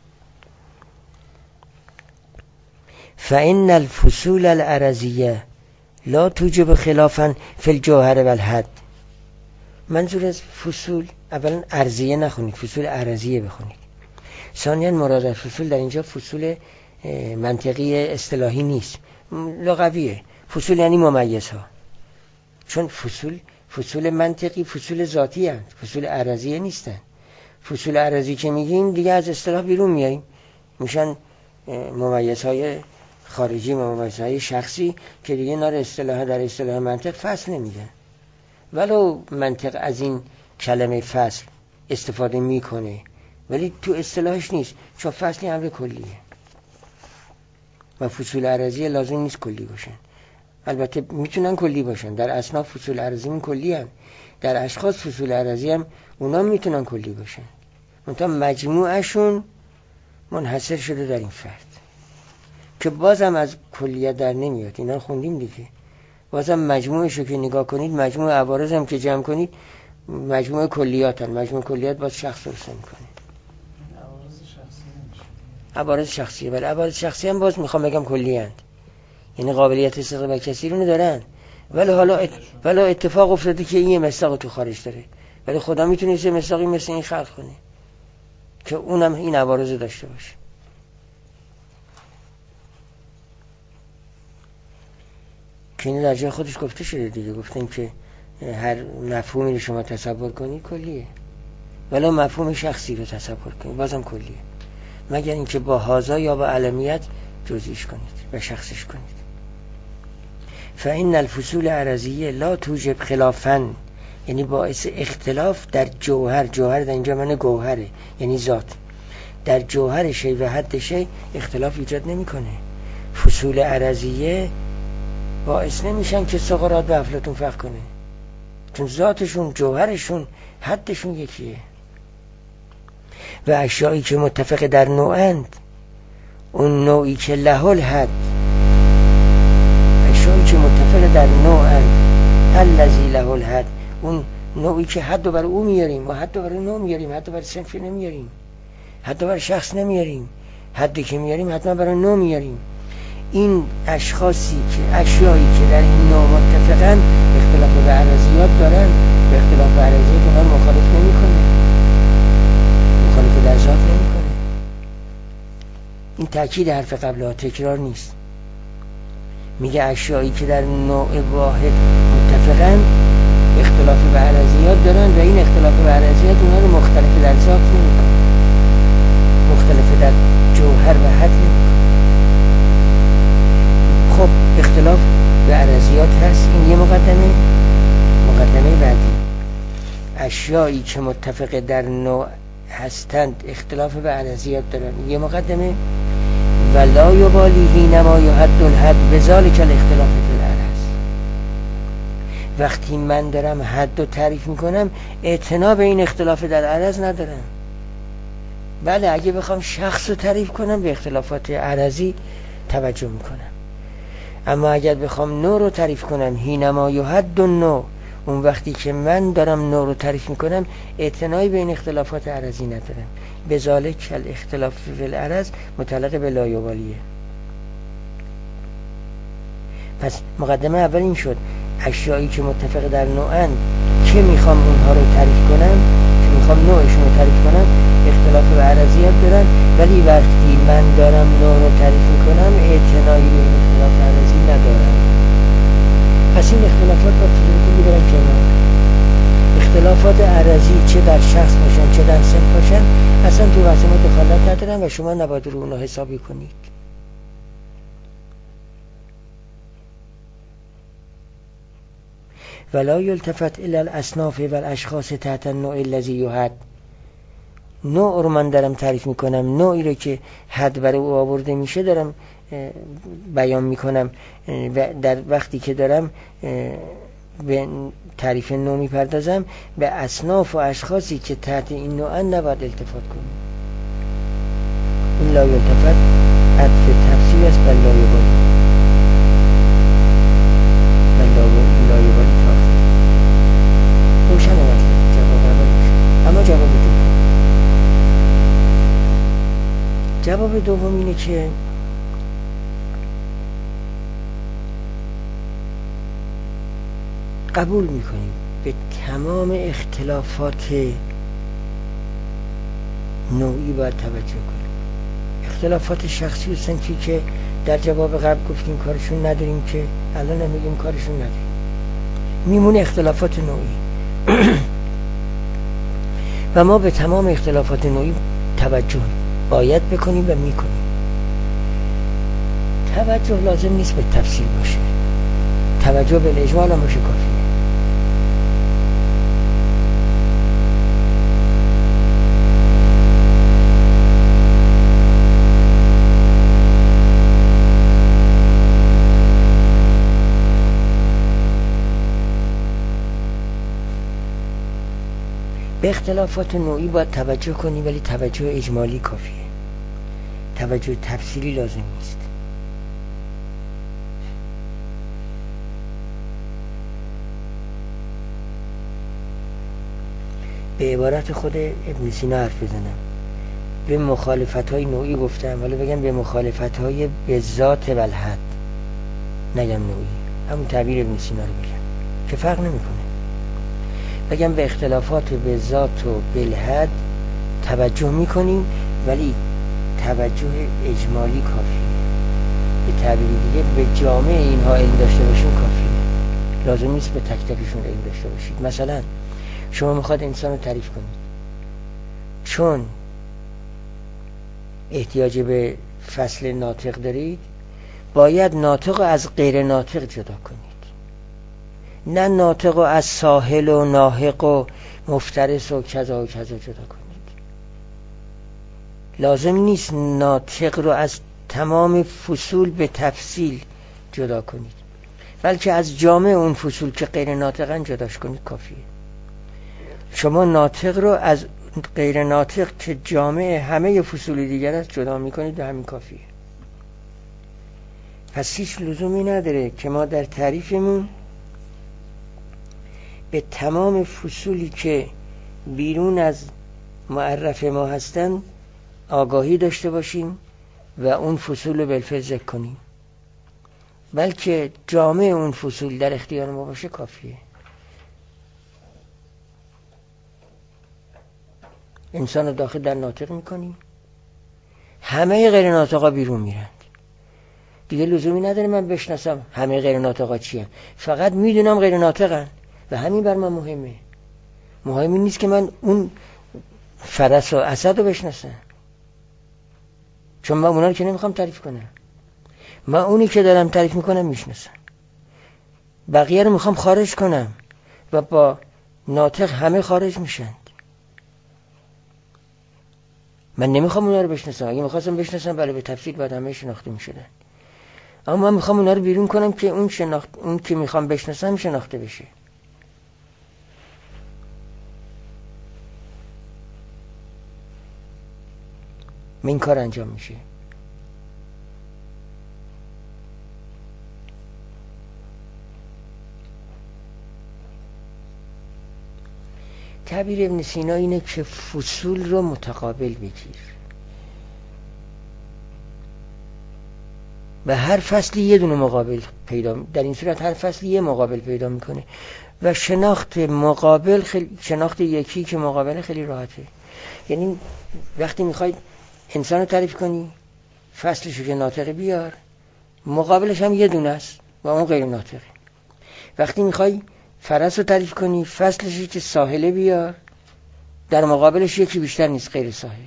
A: فإن الفصول العرضیه لا توجب خلافا فی الجوهر والحد. منظور از فصول، اولا عرضیه نخونید، فصول عرضیه بخونید. ثانیاً مراد از فصول در اینجا فصول منطقی اصطلاحی نیست، لغویه. فصول یعنی ممیزها، چون فصول منطقی فصول ذاتی هست، فصول عرضیه نیستن. فصول عرضی که میگیم دیگه از اصطلاح بیرون میاییم، میشن ممیزهای خارجی، ممیزهای شخصی که دیگه اینا رو اصطلاح در اصطلاح منطق فصل نمیدن. ولو منطق از این کلمه فصل استفاده میکنه، ولی تو اصطلاحش نیست، چون فصلی امر کلیه و فصول عرضی لازم نیست کلی باشن. البته میتونن کلی باشن، در اصناف فصول عرضی من کلی هم، در اشخاص فصول عرضی هم اونا میتونن کلی باشن، منتها مجموعشون منحصر شده در این فرد که بازم از کلیت در نمیاد. اینا رو خوندیم دیگه. بازم مجموعشو که نگاه کنید، مجموع عوارض هم که جمع کنید، مجموع کلیات هم. مجموع کلیات باز شخص رو رسم کنه. عوارض شخصی، ولی عوارض شخصی هم باز میخوام بگم کلی هست. یعنی قابلیت استقلال کثیر رو دارن، ولی حالا اتفاق افتاده که این مصداق تو خارج داره، ولی خدا میتونه یه مصداقی مثل این خلق کنه که اونم این عوارض داشته باشه. که این در جای خودش گفته شده دیگه، گفتن که هر مفهومی رو شما تصور کنید کلیه، ولی مفهوم شخصی رو تصور کنید بازم کلیه، مگر اینکه با هازا یا با علمیت جزئیش کنید و شخصش کنید. فإن الفصول عرضیه لا توجب خلافاً، یعنی باعث اختلاف در جوهر در اینجا معنی گوهره یعنی ذات، در جوهر شی و حد شی اختلاف ایجاد نمیکنه. فصول عرضیه باعث نمیشن که سقراط و افلاطون فرق کنه، چون ذاتشون، جوهرشون، حدشون یکیه. و اشیایی که متفق در نوعند، اون نوعی که له الحد، اشیایی که متفق در نوعند الذی له الحد، اون نوعی که حد رو برای او میاریم و حد رو برای نوع میاریم، حد رو برای صنف نمیاریم، حد رو برای شخص نمیاریم، حدی که میاریم حتما برای نوع میاریم. این اشخاصی که اشیایی که در این نوع متفقن اختلاف به عرضیات دارن، به اختلاف به عرضیات اونها مخالف نمیکنه، مخالف در ذات نمیکنه. این تأکید حرف قبلها، تکرار نیست. میگه اشیایی که در نوع واحد متفقن اختلاف به عرضیات دارن و این اختلاف به عرضیات اونها رو مختلف در ذات نمیکنه، مختلف در جوهر و حد نمیکنه. خب اختلاف به عرضیات هست، این یه مقدمه بعدی. اشیایی که متفق در نوع هستند اختلاف به عرضیات دارن، یه مقدمه. ولا یبالی حینما یحد الحد بذالک الاختلاف فی العرض، وقتی من دارم حد رو تعریف میکنم اعتنا به این اختلاف در عرض ندارم. بله اگه بخوام شخص رو تعریف کنم به اختلافات عرضی توجه میکنم، اما اگر بخوام نوع رو تعریف کنم حینما یحد النوع، اون وقتی که من دارم نوع رو تعریف میکنم اعتنایی به این اختلافات عرضی ندارم. بذالک الاختلاف فی العرض متعلق به لا یبالیه. پس مقدمه اول این شد، اشیایی که متفق در نوعن که میخوام اونها رو تعریف کنم، که میخوام نوعشون رو تعریف کنم اختلاف به عرضیات دارن، ولی وقتی من دارم نوع رو تعریف میکنم اعتنایی به این اختلاف عرضی ندارم. پس این اختلافات با تجربه برن کنار. اختلافات عرضی چه در شخص باشن چه در صنف باشن اصلا تو واسه ما دخالت ندارن و شما نباید رو اونها حسابی کنید. ولا یلتفت الی الاصناف و الاشخاص تحت النوع الذی یحد. نوع رو من دارم تعریف میکنم، نوعی رو که حد برای او آورده میشه دارم بیان میکنم، و در وقتی که دارم به تعریف نوع میپردازم به اصناف و اشخاصی که تحت این نوع نباید التفات کنم. این لا یلتفت عطف تفسیر است بر لا یبالی، لا یبالی تاخیر روشن مطلب. جواب اولیش. اما جواب دوم اینه که قبول میکنیم به تمام اختلافات نوعی باید توجه کنیم. اختلافات شخصی و صنفی که در جواب قبل گفتیم کارشون نداریم، که الان هم میگیم کارشون نداریم، میمونه اختلافات نوعی. و ما به تمام اختلافات نوعی توجه باید بکنیم و میکنیم. توجه لازم نیست به تفصیل باشه، توجه به الاجمال هم باشه کافیه. به اختلافات نوعی باید توجه کنیم، ولی توجه اجمالی کافیه، توجه تفصیلی لازم نیست. به عبارت خود ابن سینا حرف بزنم، به مخالفت‌های نوعی گفتم، ولی بگم به مخالفت‌های به ذات و الحد. نگم نوعی، همون تعبیر ابن سینا رو بگم که فرق نمیکنه. بگم به اختلافات به ذات و بالحد توجه میکنیم، ولی توجه اجمالی کافیه. به تعبیر دیگه به جامع اینها علم داشته باشیم کافیه، لازم نیست به تک تکشون علم داشته باشید. مثلا شما میخواد انسان رو تعریف کنید، چون احتیاج به فصل ناطق دارید، باید ناطق رو از غیر ناطق جدا کنید، نه ناطق رو از ساحل و ناحق و مفترس و کذا و کذا جدا کنید. لازم نیست ناطق رو از تمام فصول به تفصیل جدا کنید، بلکه از جامع اون فصول که غیر ناطقن جداش کنید کافیه. شما ناطق رو از غیر ناطق که جامع همه فصول دیگر است جدا میکنید و همین کافیه. پس هیچ لزومی نداره که ما در تعریفمون به تمام فصولی که بیرون از معرف ما هستن آگاهی داشته باشیم و اون فصول رو بالفعل ذکر کنیم، بلکه جامع اون فصول در اختیار ما باشه کافیه. انسان رو داخل در ناطق میکنیم، همه غیر ناطقا بیرون میرند، دیگه لزومی نداره من بشناسم همه غیر ناطقا چیه، فقط میدونم غیر ناطقن و همین بر من مهمه. مهمی نیست که من اون فرس و اسد رو بشناسم، چون من اونا رو که نمیخوام تعریف کنم، من اونی که دارم تعریف میکنم میشناسم، بقیه رو میخوام خارج کنم و با ناطق همه خارج میشن. من نمیخوام اونا رو بشناسم، اگه میخواستم بشناسم بله به تفصیل بعد همه شناخته میشدن، اما من میخوام اونا رو بیرون کنم که اون که میخوام بشناسم شناخته بشه. این کار انجام میشه. تعبیر ابن سینا اینه که فصول رو متقابل بگیر و هر فصلی یه دونه مقابل پیدا، در این صورت هر فصلی یه مقابل پیدا میکنه و شناخت مقابل شناخت یکی که مقابل خیلی راحته. یعنی وقتی میخوای انسان رو تعریف کنی فصلشو که ناطقه بیار، مقابلش هم یه دونه است و اون غیر ناطقه. وقتی میخوای فرس رو تعریف کنی فصلشو که ساحله بیار، در مقابلش یکی بیشتر نیست غیر ساحل.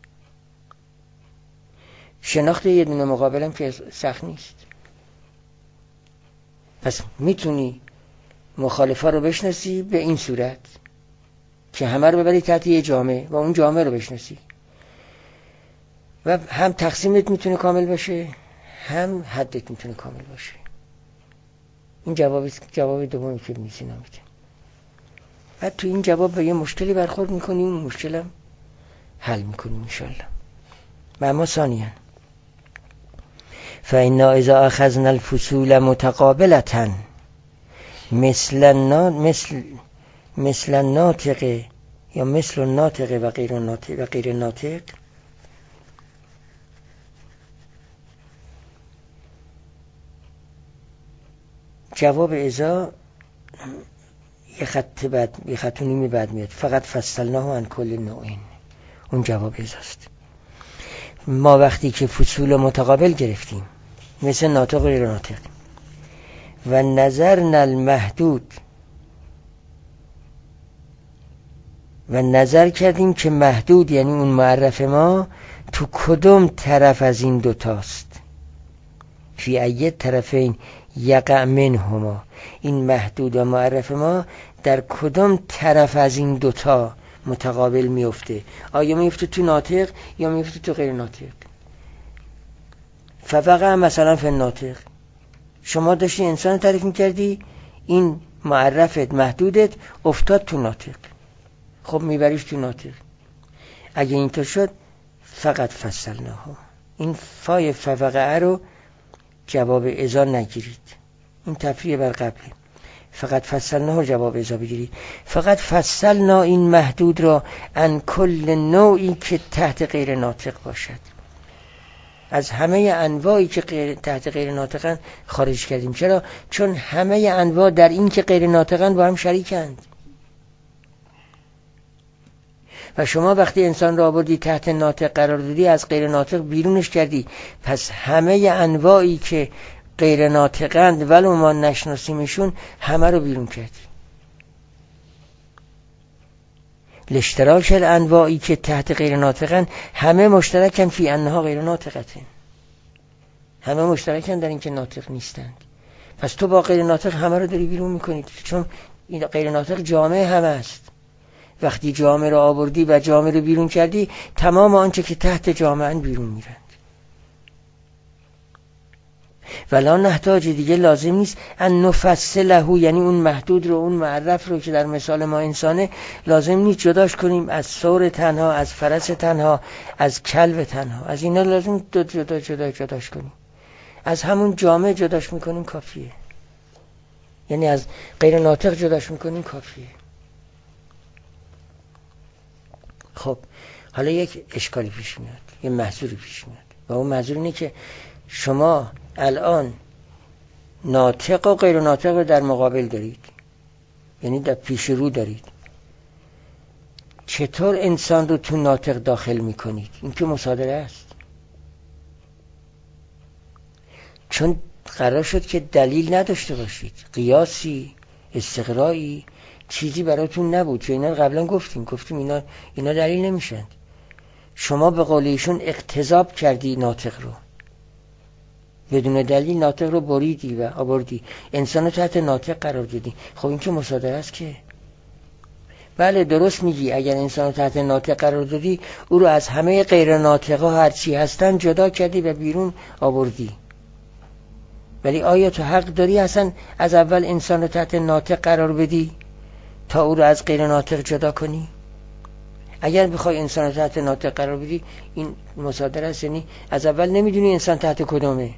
A: شناخت یه دونه مقابل هم که سخت نیست. پس میتونی مخالفا رو بشناسی به این صورت که همه رو ببری تحت یه جامعه و اون جامعه رو بشناسی و هم تقسیمت میتونه کامل باشه هم حدت میتونه کامل باشه. این جواب دومی که ابن سینا میده. بعد تو این جواب به یه مشکلی برخورد میکنیم، اون مشکلم حل میکنیم انشالله. اما ثانیاً فإنا اذا اخذنا الفصول متقابلة مثل الناطق یا مثل الناطق و غیر ناطق جواب اذا یه خط و نیمی بعد میاد، فقط فصلناه عن کل نوعین. اون جواب اذاست. ما وقتی که فصول متقابل گرفتیم مثل ناطق و غیر ناطق و نظرنا المحدود و نظر کردیم که محدود یعنی اون معرف ما تو کدوم طرف از این دوتاست، فی ای طرفین یقع منهما، این محدود و معرف ما در کدوم طرف از این دوتا متقابل میفته، آیا میفته تو ناطق یا میفته تو غیر ناطق. فوقع مثلا فی ناطق، شما داشتی انسان تعریف میکردی، این معرفت محدودت افتاد تو ناطق، خب میبریش تو ناطق. اگه اینطور شد فقط فصلناها، این فای فوقع رو جواب اذا نگیرید، این تفریع بر قبله. فقط فصلناها جواب اذا بگیرید. فقط فصلنا این محدود را عن کل نوعی که تحت غیر ناطق باشد. از همه انواعی که تحت غیر ناطقن خارج کردیم. چرا؟ چون همه انواع در این که غیر ناطقن با هم شریکند. و شما وقتی انسان را آوردی تحت ناطق قرار دادی، از غیر ناطق بیرونش کردی، پس همه انواعی که غیر ناطقند ولو ما نشناسیمشون همه رو بیرون کردی. الاشتراک الانواعی که تحت غیر ناطقن همه مشترکن فی انها غیر ناطقتن، همه مشترکن در این که ناطق نیستند. پس تو با غیر ناطق همه رو داری بیرون میکنی، چون این غیر ناطق جامعه همه است. وقتی جامعه رو آوردی و جامعه رو بیرون کردی، تمام آنچه که تحت جامعه بیرون میرند. ولا نحتاج، دیگه لازم نیست ان نفصله، یعنی اون محدود رو، اون معرف رو که در مثال ما انسانه، لازم نیست جداش کنیم از ثور تنها، از فرس تنها، از کلب تنها. از اینا لازم جداش کنیم. از همون جامعه جداش میکنیم کافیه. یعنی از غیر ناطق جداش میکنیم کافیه. خب حالا یک اشکالی پیش میاد، یه محذوری پیش میاد، و اون محذور اینه که شما الان ناطق و غیر ناطق رو در مقابل دارید، یعنی در پیش رو دارید. چطور انسان رو تو ناطق داخل میکنید؟ این که مصادره است. چون قرار شد که دلیل نداشته باشید، قیاسی، استقرایی، چیزی براتون نبود. چون اینا قبلا گفتیم اینا دلیل نمیشن. شما به قول ایشون اقتضاب کردی ناطق رو، بدون دلیل ناطق رو بریدی و آوردی، انسان رو تحت ناطق قرار دادی. خب این که مصادره است که. بله درست میگی، اگر انسان رو تحت ناطق قرار دادی، او رو از همه غیر ناطقها هرچی هستن جدا کردی و بیرون آوردی. ولی آیا تو حق داری اصلا از اول انسان رو تحت ناطق قرار بدی تا او رو از غیر ناطق جدا کنی؟ اگر بخوای انسان رو تحت ناطق قرار بدی، این مصادره است. یعنی از اول نمیدونی انسان تحت کدومه،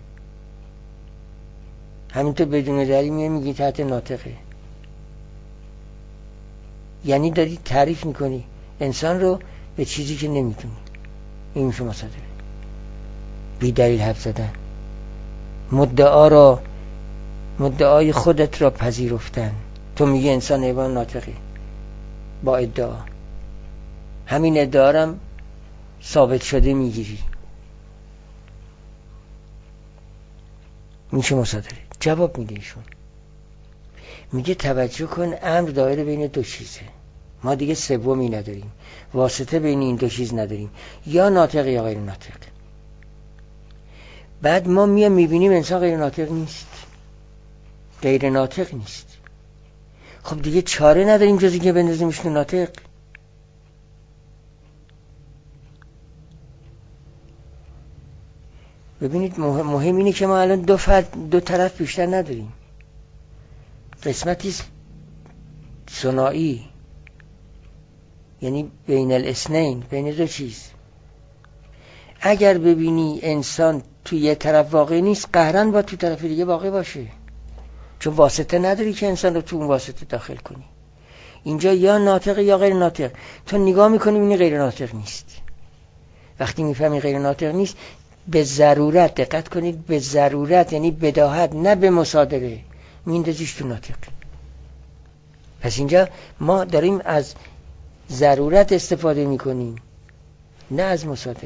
A: همینطور بدون دلیل میگی تحت ناطقه. یعنی داری تعریف میکنی انسان رو به چیزی که نمیدونی. این میشه مصادره. بی دلیل حرف زدن، مدعای خودت را پذیرفتن. تو میگی انسان حیوان ناطقه با ادعا، همین ادعا هم ثابت شده میگیری، میشه مصادره. جواب میده ایشون، میگه توجه کن، امر دایره بین دو چیزه، ما دیگه سومی نداریم، واسطه بین این دو چیز نداریم، یا ناطق یا غیر ناطق. بعد ما میبینیم انسان غیر ناطق نیست، غیر ناطق نیست. خب دیگه چاره نداریم جز اینکه بندازیمش تو ناطق. ببینید مهم اینه که ما الان دو طرف بیشتر نداریم. قسمتی ثنایی، یعنی بین الاثنین، بین دو چیز. اگر ببینی انسان توی یه طرف واقع نیست، قهرن با تو طرف دیگه واقع باشه، چون واسطه نداری که انسان رو تو اون واسطه داخل کنی. اینجا یا ناطق یا غیر ناطق. تو نگاه میکنی این غیر ناطق نیست. وقتی میفهمی غیر ناطق نیست، به ضرورت، دقت کنید، به ضرورت یعنی بداهت، نه به مصادره، میندازیش تو ناطق. پس اینجا ما داریم از ضرورت استفاده میکنیم، نه از مصادره.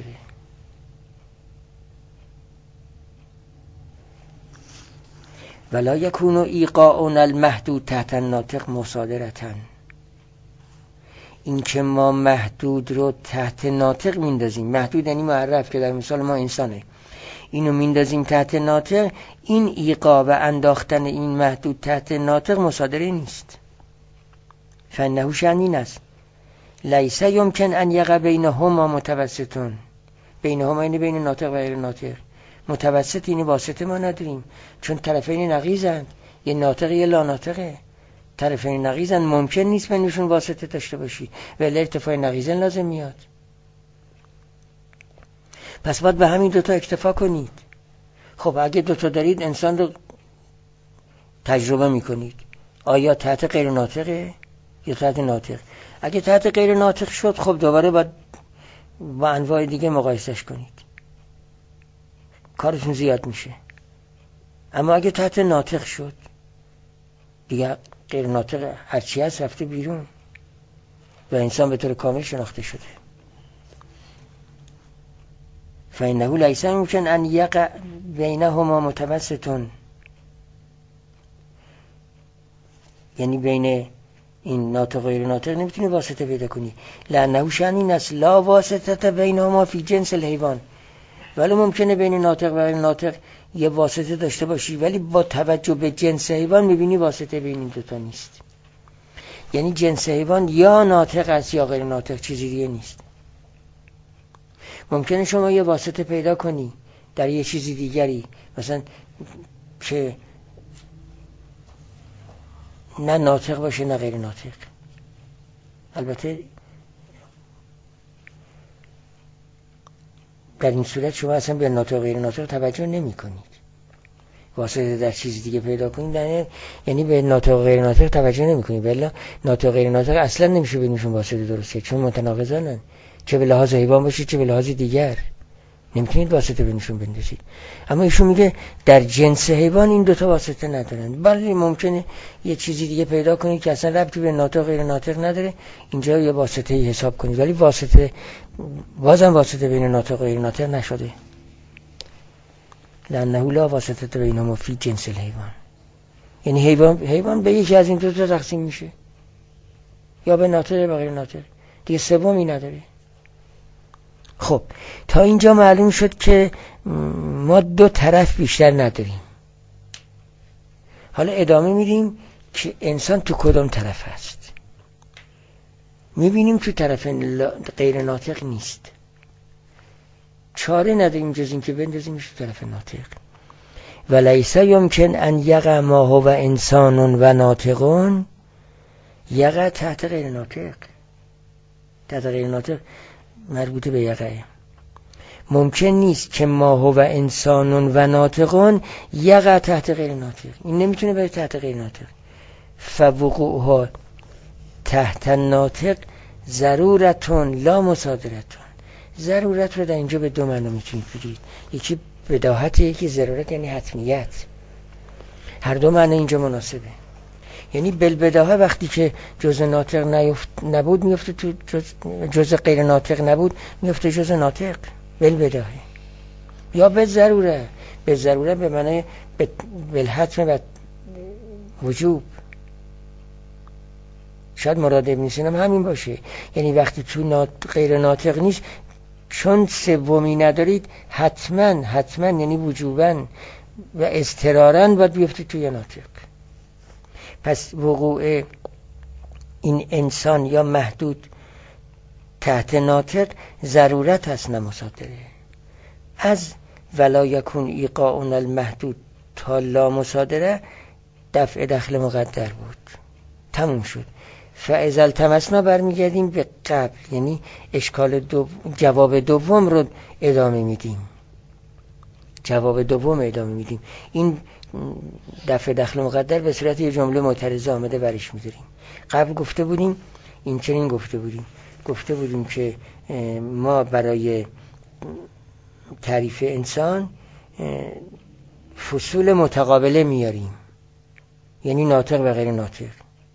A: ولا یکون ایقاعنا المحدود تحت الناطق مصادرتن. این که ما محدود رو تحت ناطق میندازیم، محدود یعنی معرف که در مثال ما انسانه، اینو میندازیم تحت ناطق، این ایقاع و انداختن این محدود تحت ناطق مصادره نیست. فانه شأن است لیس یمکن ان یقع بینهما متوسطون. بینهما یعنی بین ناطق و غیر ناطق. متوسط یعنی واسطه ما نداریم، چون طرفین نقیضند، یه ناطق یه لا ناطقه. طرفین نقیضند، ممکن نیست بینشون واسطه داشته باشی، ولی ارتفاع نقیضن لازم میاد. پس باید به همین دوتا اکتفا کنید. خب اگه دوتا دارید، انسان رو تجربه میکنید، آیا تحت غیر ناطقه یا تحت ناطق. اگه تحت غیر ناطق شد، خب دوباره باید با انواع دیگه مقایسش کنید. کارشون زیاد میشه. اما اگه تحت ناطق شد دیگه غیر ناطق هرچی هست رفته بیرون و انسان به طور کامل شناخته شده. فإنه لیس یمکن ان یقع بینهما متوسط، یعنی بین این ناطق و غیر ناطق نمیتونی واسطه پیدا کنی. لأنه شأن این است لا واسطه بینهما فی جنس الحیوان، ولی ممکنه بین ناطق و غیر ناطق یه واسطه داشته باشی ولی با توجه به جنس حیوان میبینی واسطه بین این دوتا نیست. یعنی جنس حیوان یا ناطق است یا غیر ناطق، چیزی دیگه نیست. ممکنه شما یه واسطه پیدا کنی در یه چیزی دیگری، مثلا که نه ناطق باشه نه غیر ناطق. البته در این صورت شما اصلا به ناطق و غیر ناطق توجه نمی کنید. واسطه در چیزی دیگه پیدا کنید یعنی به ناطق و غیر ناطق توجه نمی کنید. بلا ناطق و غیر ناطق اصلا نمیشه بینشون واسطه درسته، چون متناقضانن، چه به لحاظ حیوان باشه چه به لحاظ دیگر، نمیتونید واسطه بینشون بندازید. اما ایشون میگه در جنس حیوان این دوتا واسطه ندارن، بله ممکنه یه چیزی دیگه پیدا کنید که اصلا ربطی به ناطق و غیر ناطق نداره، اینجا یه واسطه ای حساب کنید، ولی واسطه بازم واسطه بین ناطق و غیر ناطق نشده. لأنه لا واسطه بینهما فی جنس الحیوان، یعنی حیوان به یکی از این دو تا تقسیم میشه، یا به ناطق یا به غیر ناطق، دیگه سومی نداره. خب تا اینجا معلوم شد که ما دو طرف بیشتر نداریم. حالا ادامه میدیم که انسان تو کدام طرف هست. میبینیم تو طرف غیر ناطق نیست، چاره نداریم جز این که بندازیمش تو طرف ناطق. ولیس یمکن ان یقع ما هو انسان و ناطقون یقع تحت غیر ناطق. تحت غیر ناطق مربوط به یقعه. ممکن نیست که ما هو انسان و ناطقون یقع تحت غیر ناطق، این نمیتونه بره تحت غیر ناطق. فوقوعها تحت ناطق ضرورتون لا مصادرتون. ضرورت رو در اینجا به دو معنی میتونید بگیرید، یکی بداهت، یکی ضرورت، یعنی حتمیت. هر دو معنی اینجا مناسبه. یعنی بالبداهه وقتی که جز ناطق نبود میفته تو جز غیر ناطق نبود میفته جز ناطق بالبداهه. یا به ضروره، به ضروره به معنی بالحتم و وجوب. شاید مراد ابن سینا همین باشه، یعنی وقتی تو غیر ناطق نیست چون سومی ندارید حتما یعنی وجوباً و اضطراراً باید بیفته توی ناطق. پس وقوع این انسان یا محدود تحت ناطق ضرورت هست نه مصادره. از ولا یکون ایقاع المحدود تا لا مصادره دفع دخل مقدر بود، تموم شد. فاذا التمسنا برمیگردیم به قبل، یعنی اشکال جواب دوم رو ادامه میدیم. این دفع دخل مقدر به صورت یه جمله معترضه آمده برش می‌داریم. قبل گفته بودیم این چنین گفته بودیم که ما برای تعریف انسان فصول متقابله میاریم، یعنی ناطق و غیر ناطق.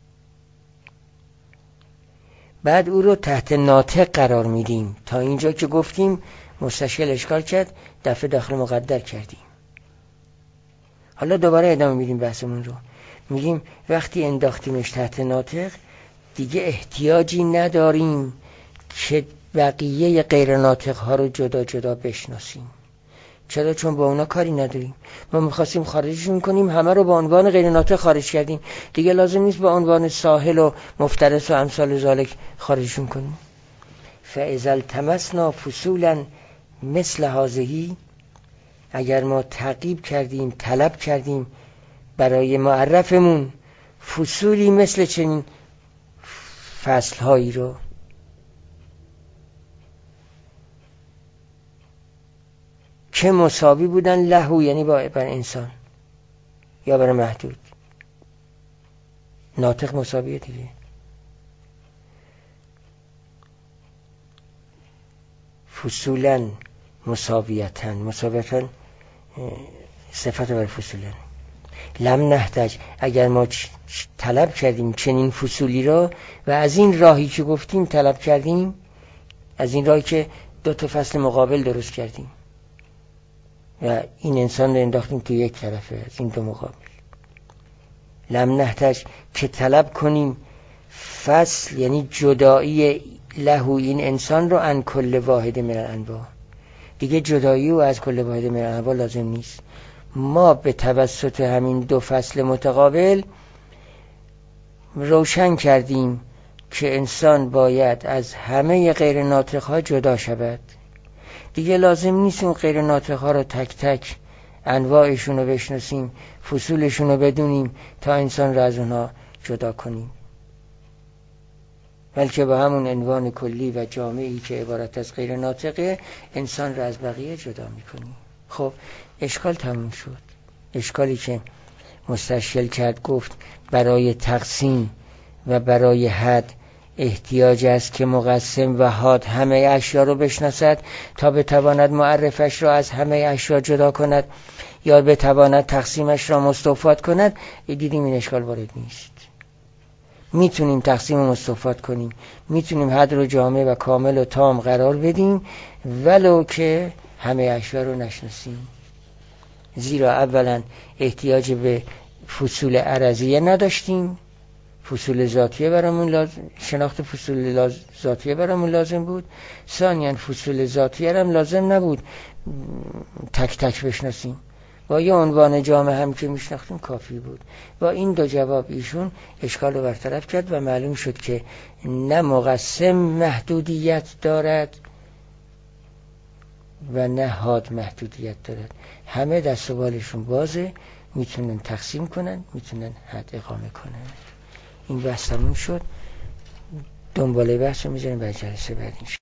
A: بعد او رو تحت ناطق قرار میدیم. تا اینجا که گفتیم مستشکل اشکال کرد، دفع دخل مقدر کردیم. حالا دوباره ادامه میدیم بحثمون رو. میگیم وقتی انداختیمش تحت ناطق دیگه احتیاجی نداریم که بقیه غیر ناطق ها رو جدا جدا بشناسیم. چرا؟ چون با اونا کاری نداریم. ما میخواستیم خارجشون کنیم، همه رو با عنوان غیر ناطق خارج کردیم، دیگه لازم نیست با عنوان ساحل و مفترس و امثال ذالک خارجشون کنیم. فاذا التمسنا فصولا مثل هذه، اگر ما تعقیب کردیم، طلب کردیم برای معرفمون فصولی مثل چنین فصلهایی رو، که مساوی بودن لهو، یعنی بر انسان یا برای محدود. ناطق مساویه دیگه. فصولا مساویتن صفت بر فصولن. لم نحتاج، اگر ما طلب کردیم چنین فصولی را و از این راهی که گفتیم طلب کردیم، از این راهی که 2 فصل مقابل درست کردیم و این انسان رو انداختیم تو یک طرفه از این 2 مقابل، لم نحتاج که طلب کنیم فصل یعنی جدایی لهو این انسان رو عن کل واحد من الانواع، دیگه جدایی و از کل واحد من الانواع لازم نیست. ما به توسط همین 2 فصل متقابل روشن کردیم که انسان باید از همه غیر ناطق ها جدا شود. دیگه لازم نیست اون غیر ناطق ها رو تک تک انواعشون رو بشناسیم، فصولشون رو بدونیم تا انسان رو از اونها جدا کنیم، بلکه با همون عنوان کلی و جامعی که عبارت از غیر ناطقه انسان رو از بقیه جدا میکنیم. خب اشکال تموم شد. اشکالی که مستشکل کرد گفت برای تقسیم و برای حد احتیاج است که مقسم و حاد همه اشیا رو بشناسد تا بتواند معرفش را از همه اشیا جدا کند یا بتواند تقسیمش را مستوفات کند. دیدیم این اشکال وارد نیست. میتونیم تقسیم و مستوفات کنیم، میتونیم حد رو جامع و کامل و تام قرار بدیم ولو که همه اشیا رو نشناسیم، زیرا اولا احتیاج به فصول عرضیه نداشتیم، فصول ذاتیه برامون شناخت فصول ذاتیه برامون لازم بود. ثانیاً فصول ذاتیه هم لازم نبود تک تک بشناسیم، با یه عنوان جامع هم که میشناختیم کافی بود. با این 2 جواب ایشون اشکال رو برطرف کرد و معلوم شد که نه مقسم محدودیت دارد و نه حاد محدودیت دارد. همه دست و بالشون بازه، میتونن تقسیم کنن، میتونن حد اقامه کنن. این بحث تموم شد. دنباله بحث رو میذاریم برای جلسه بعد.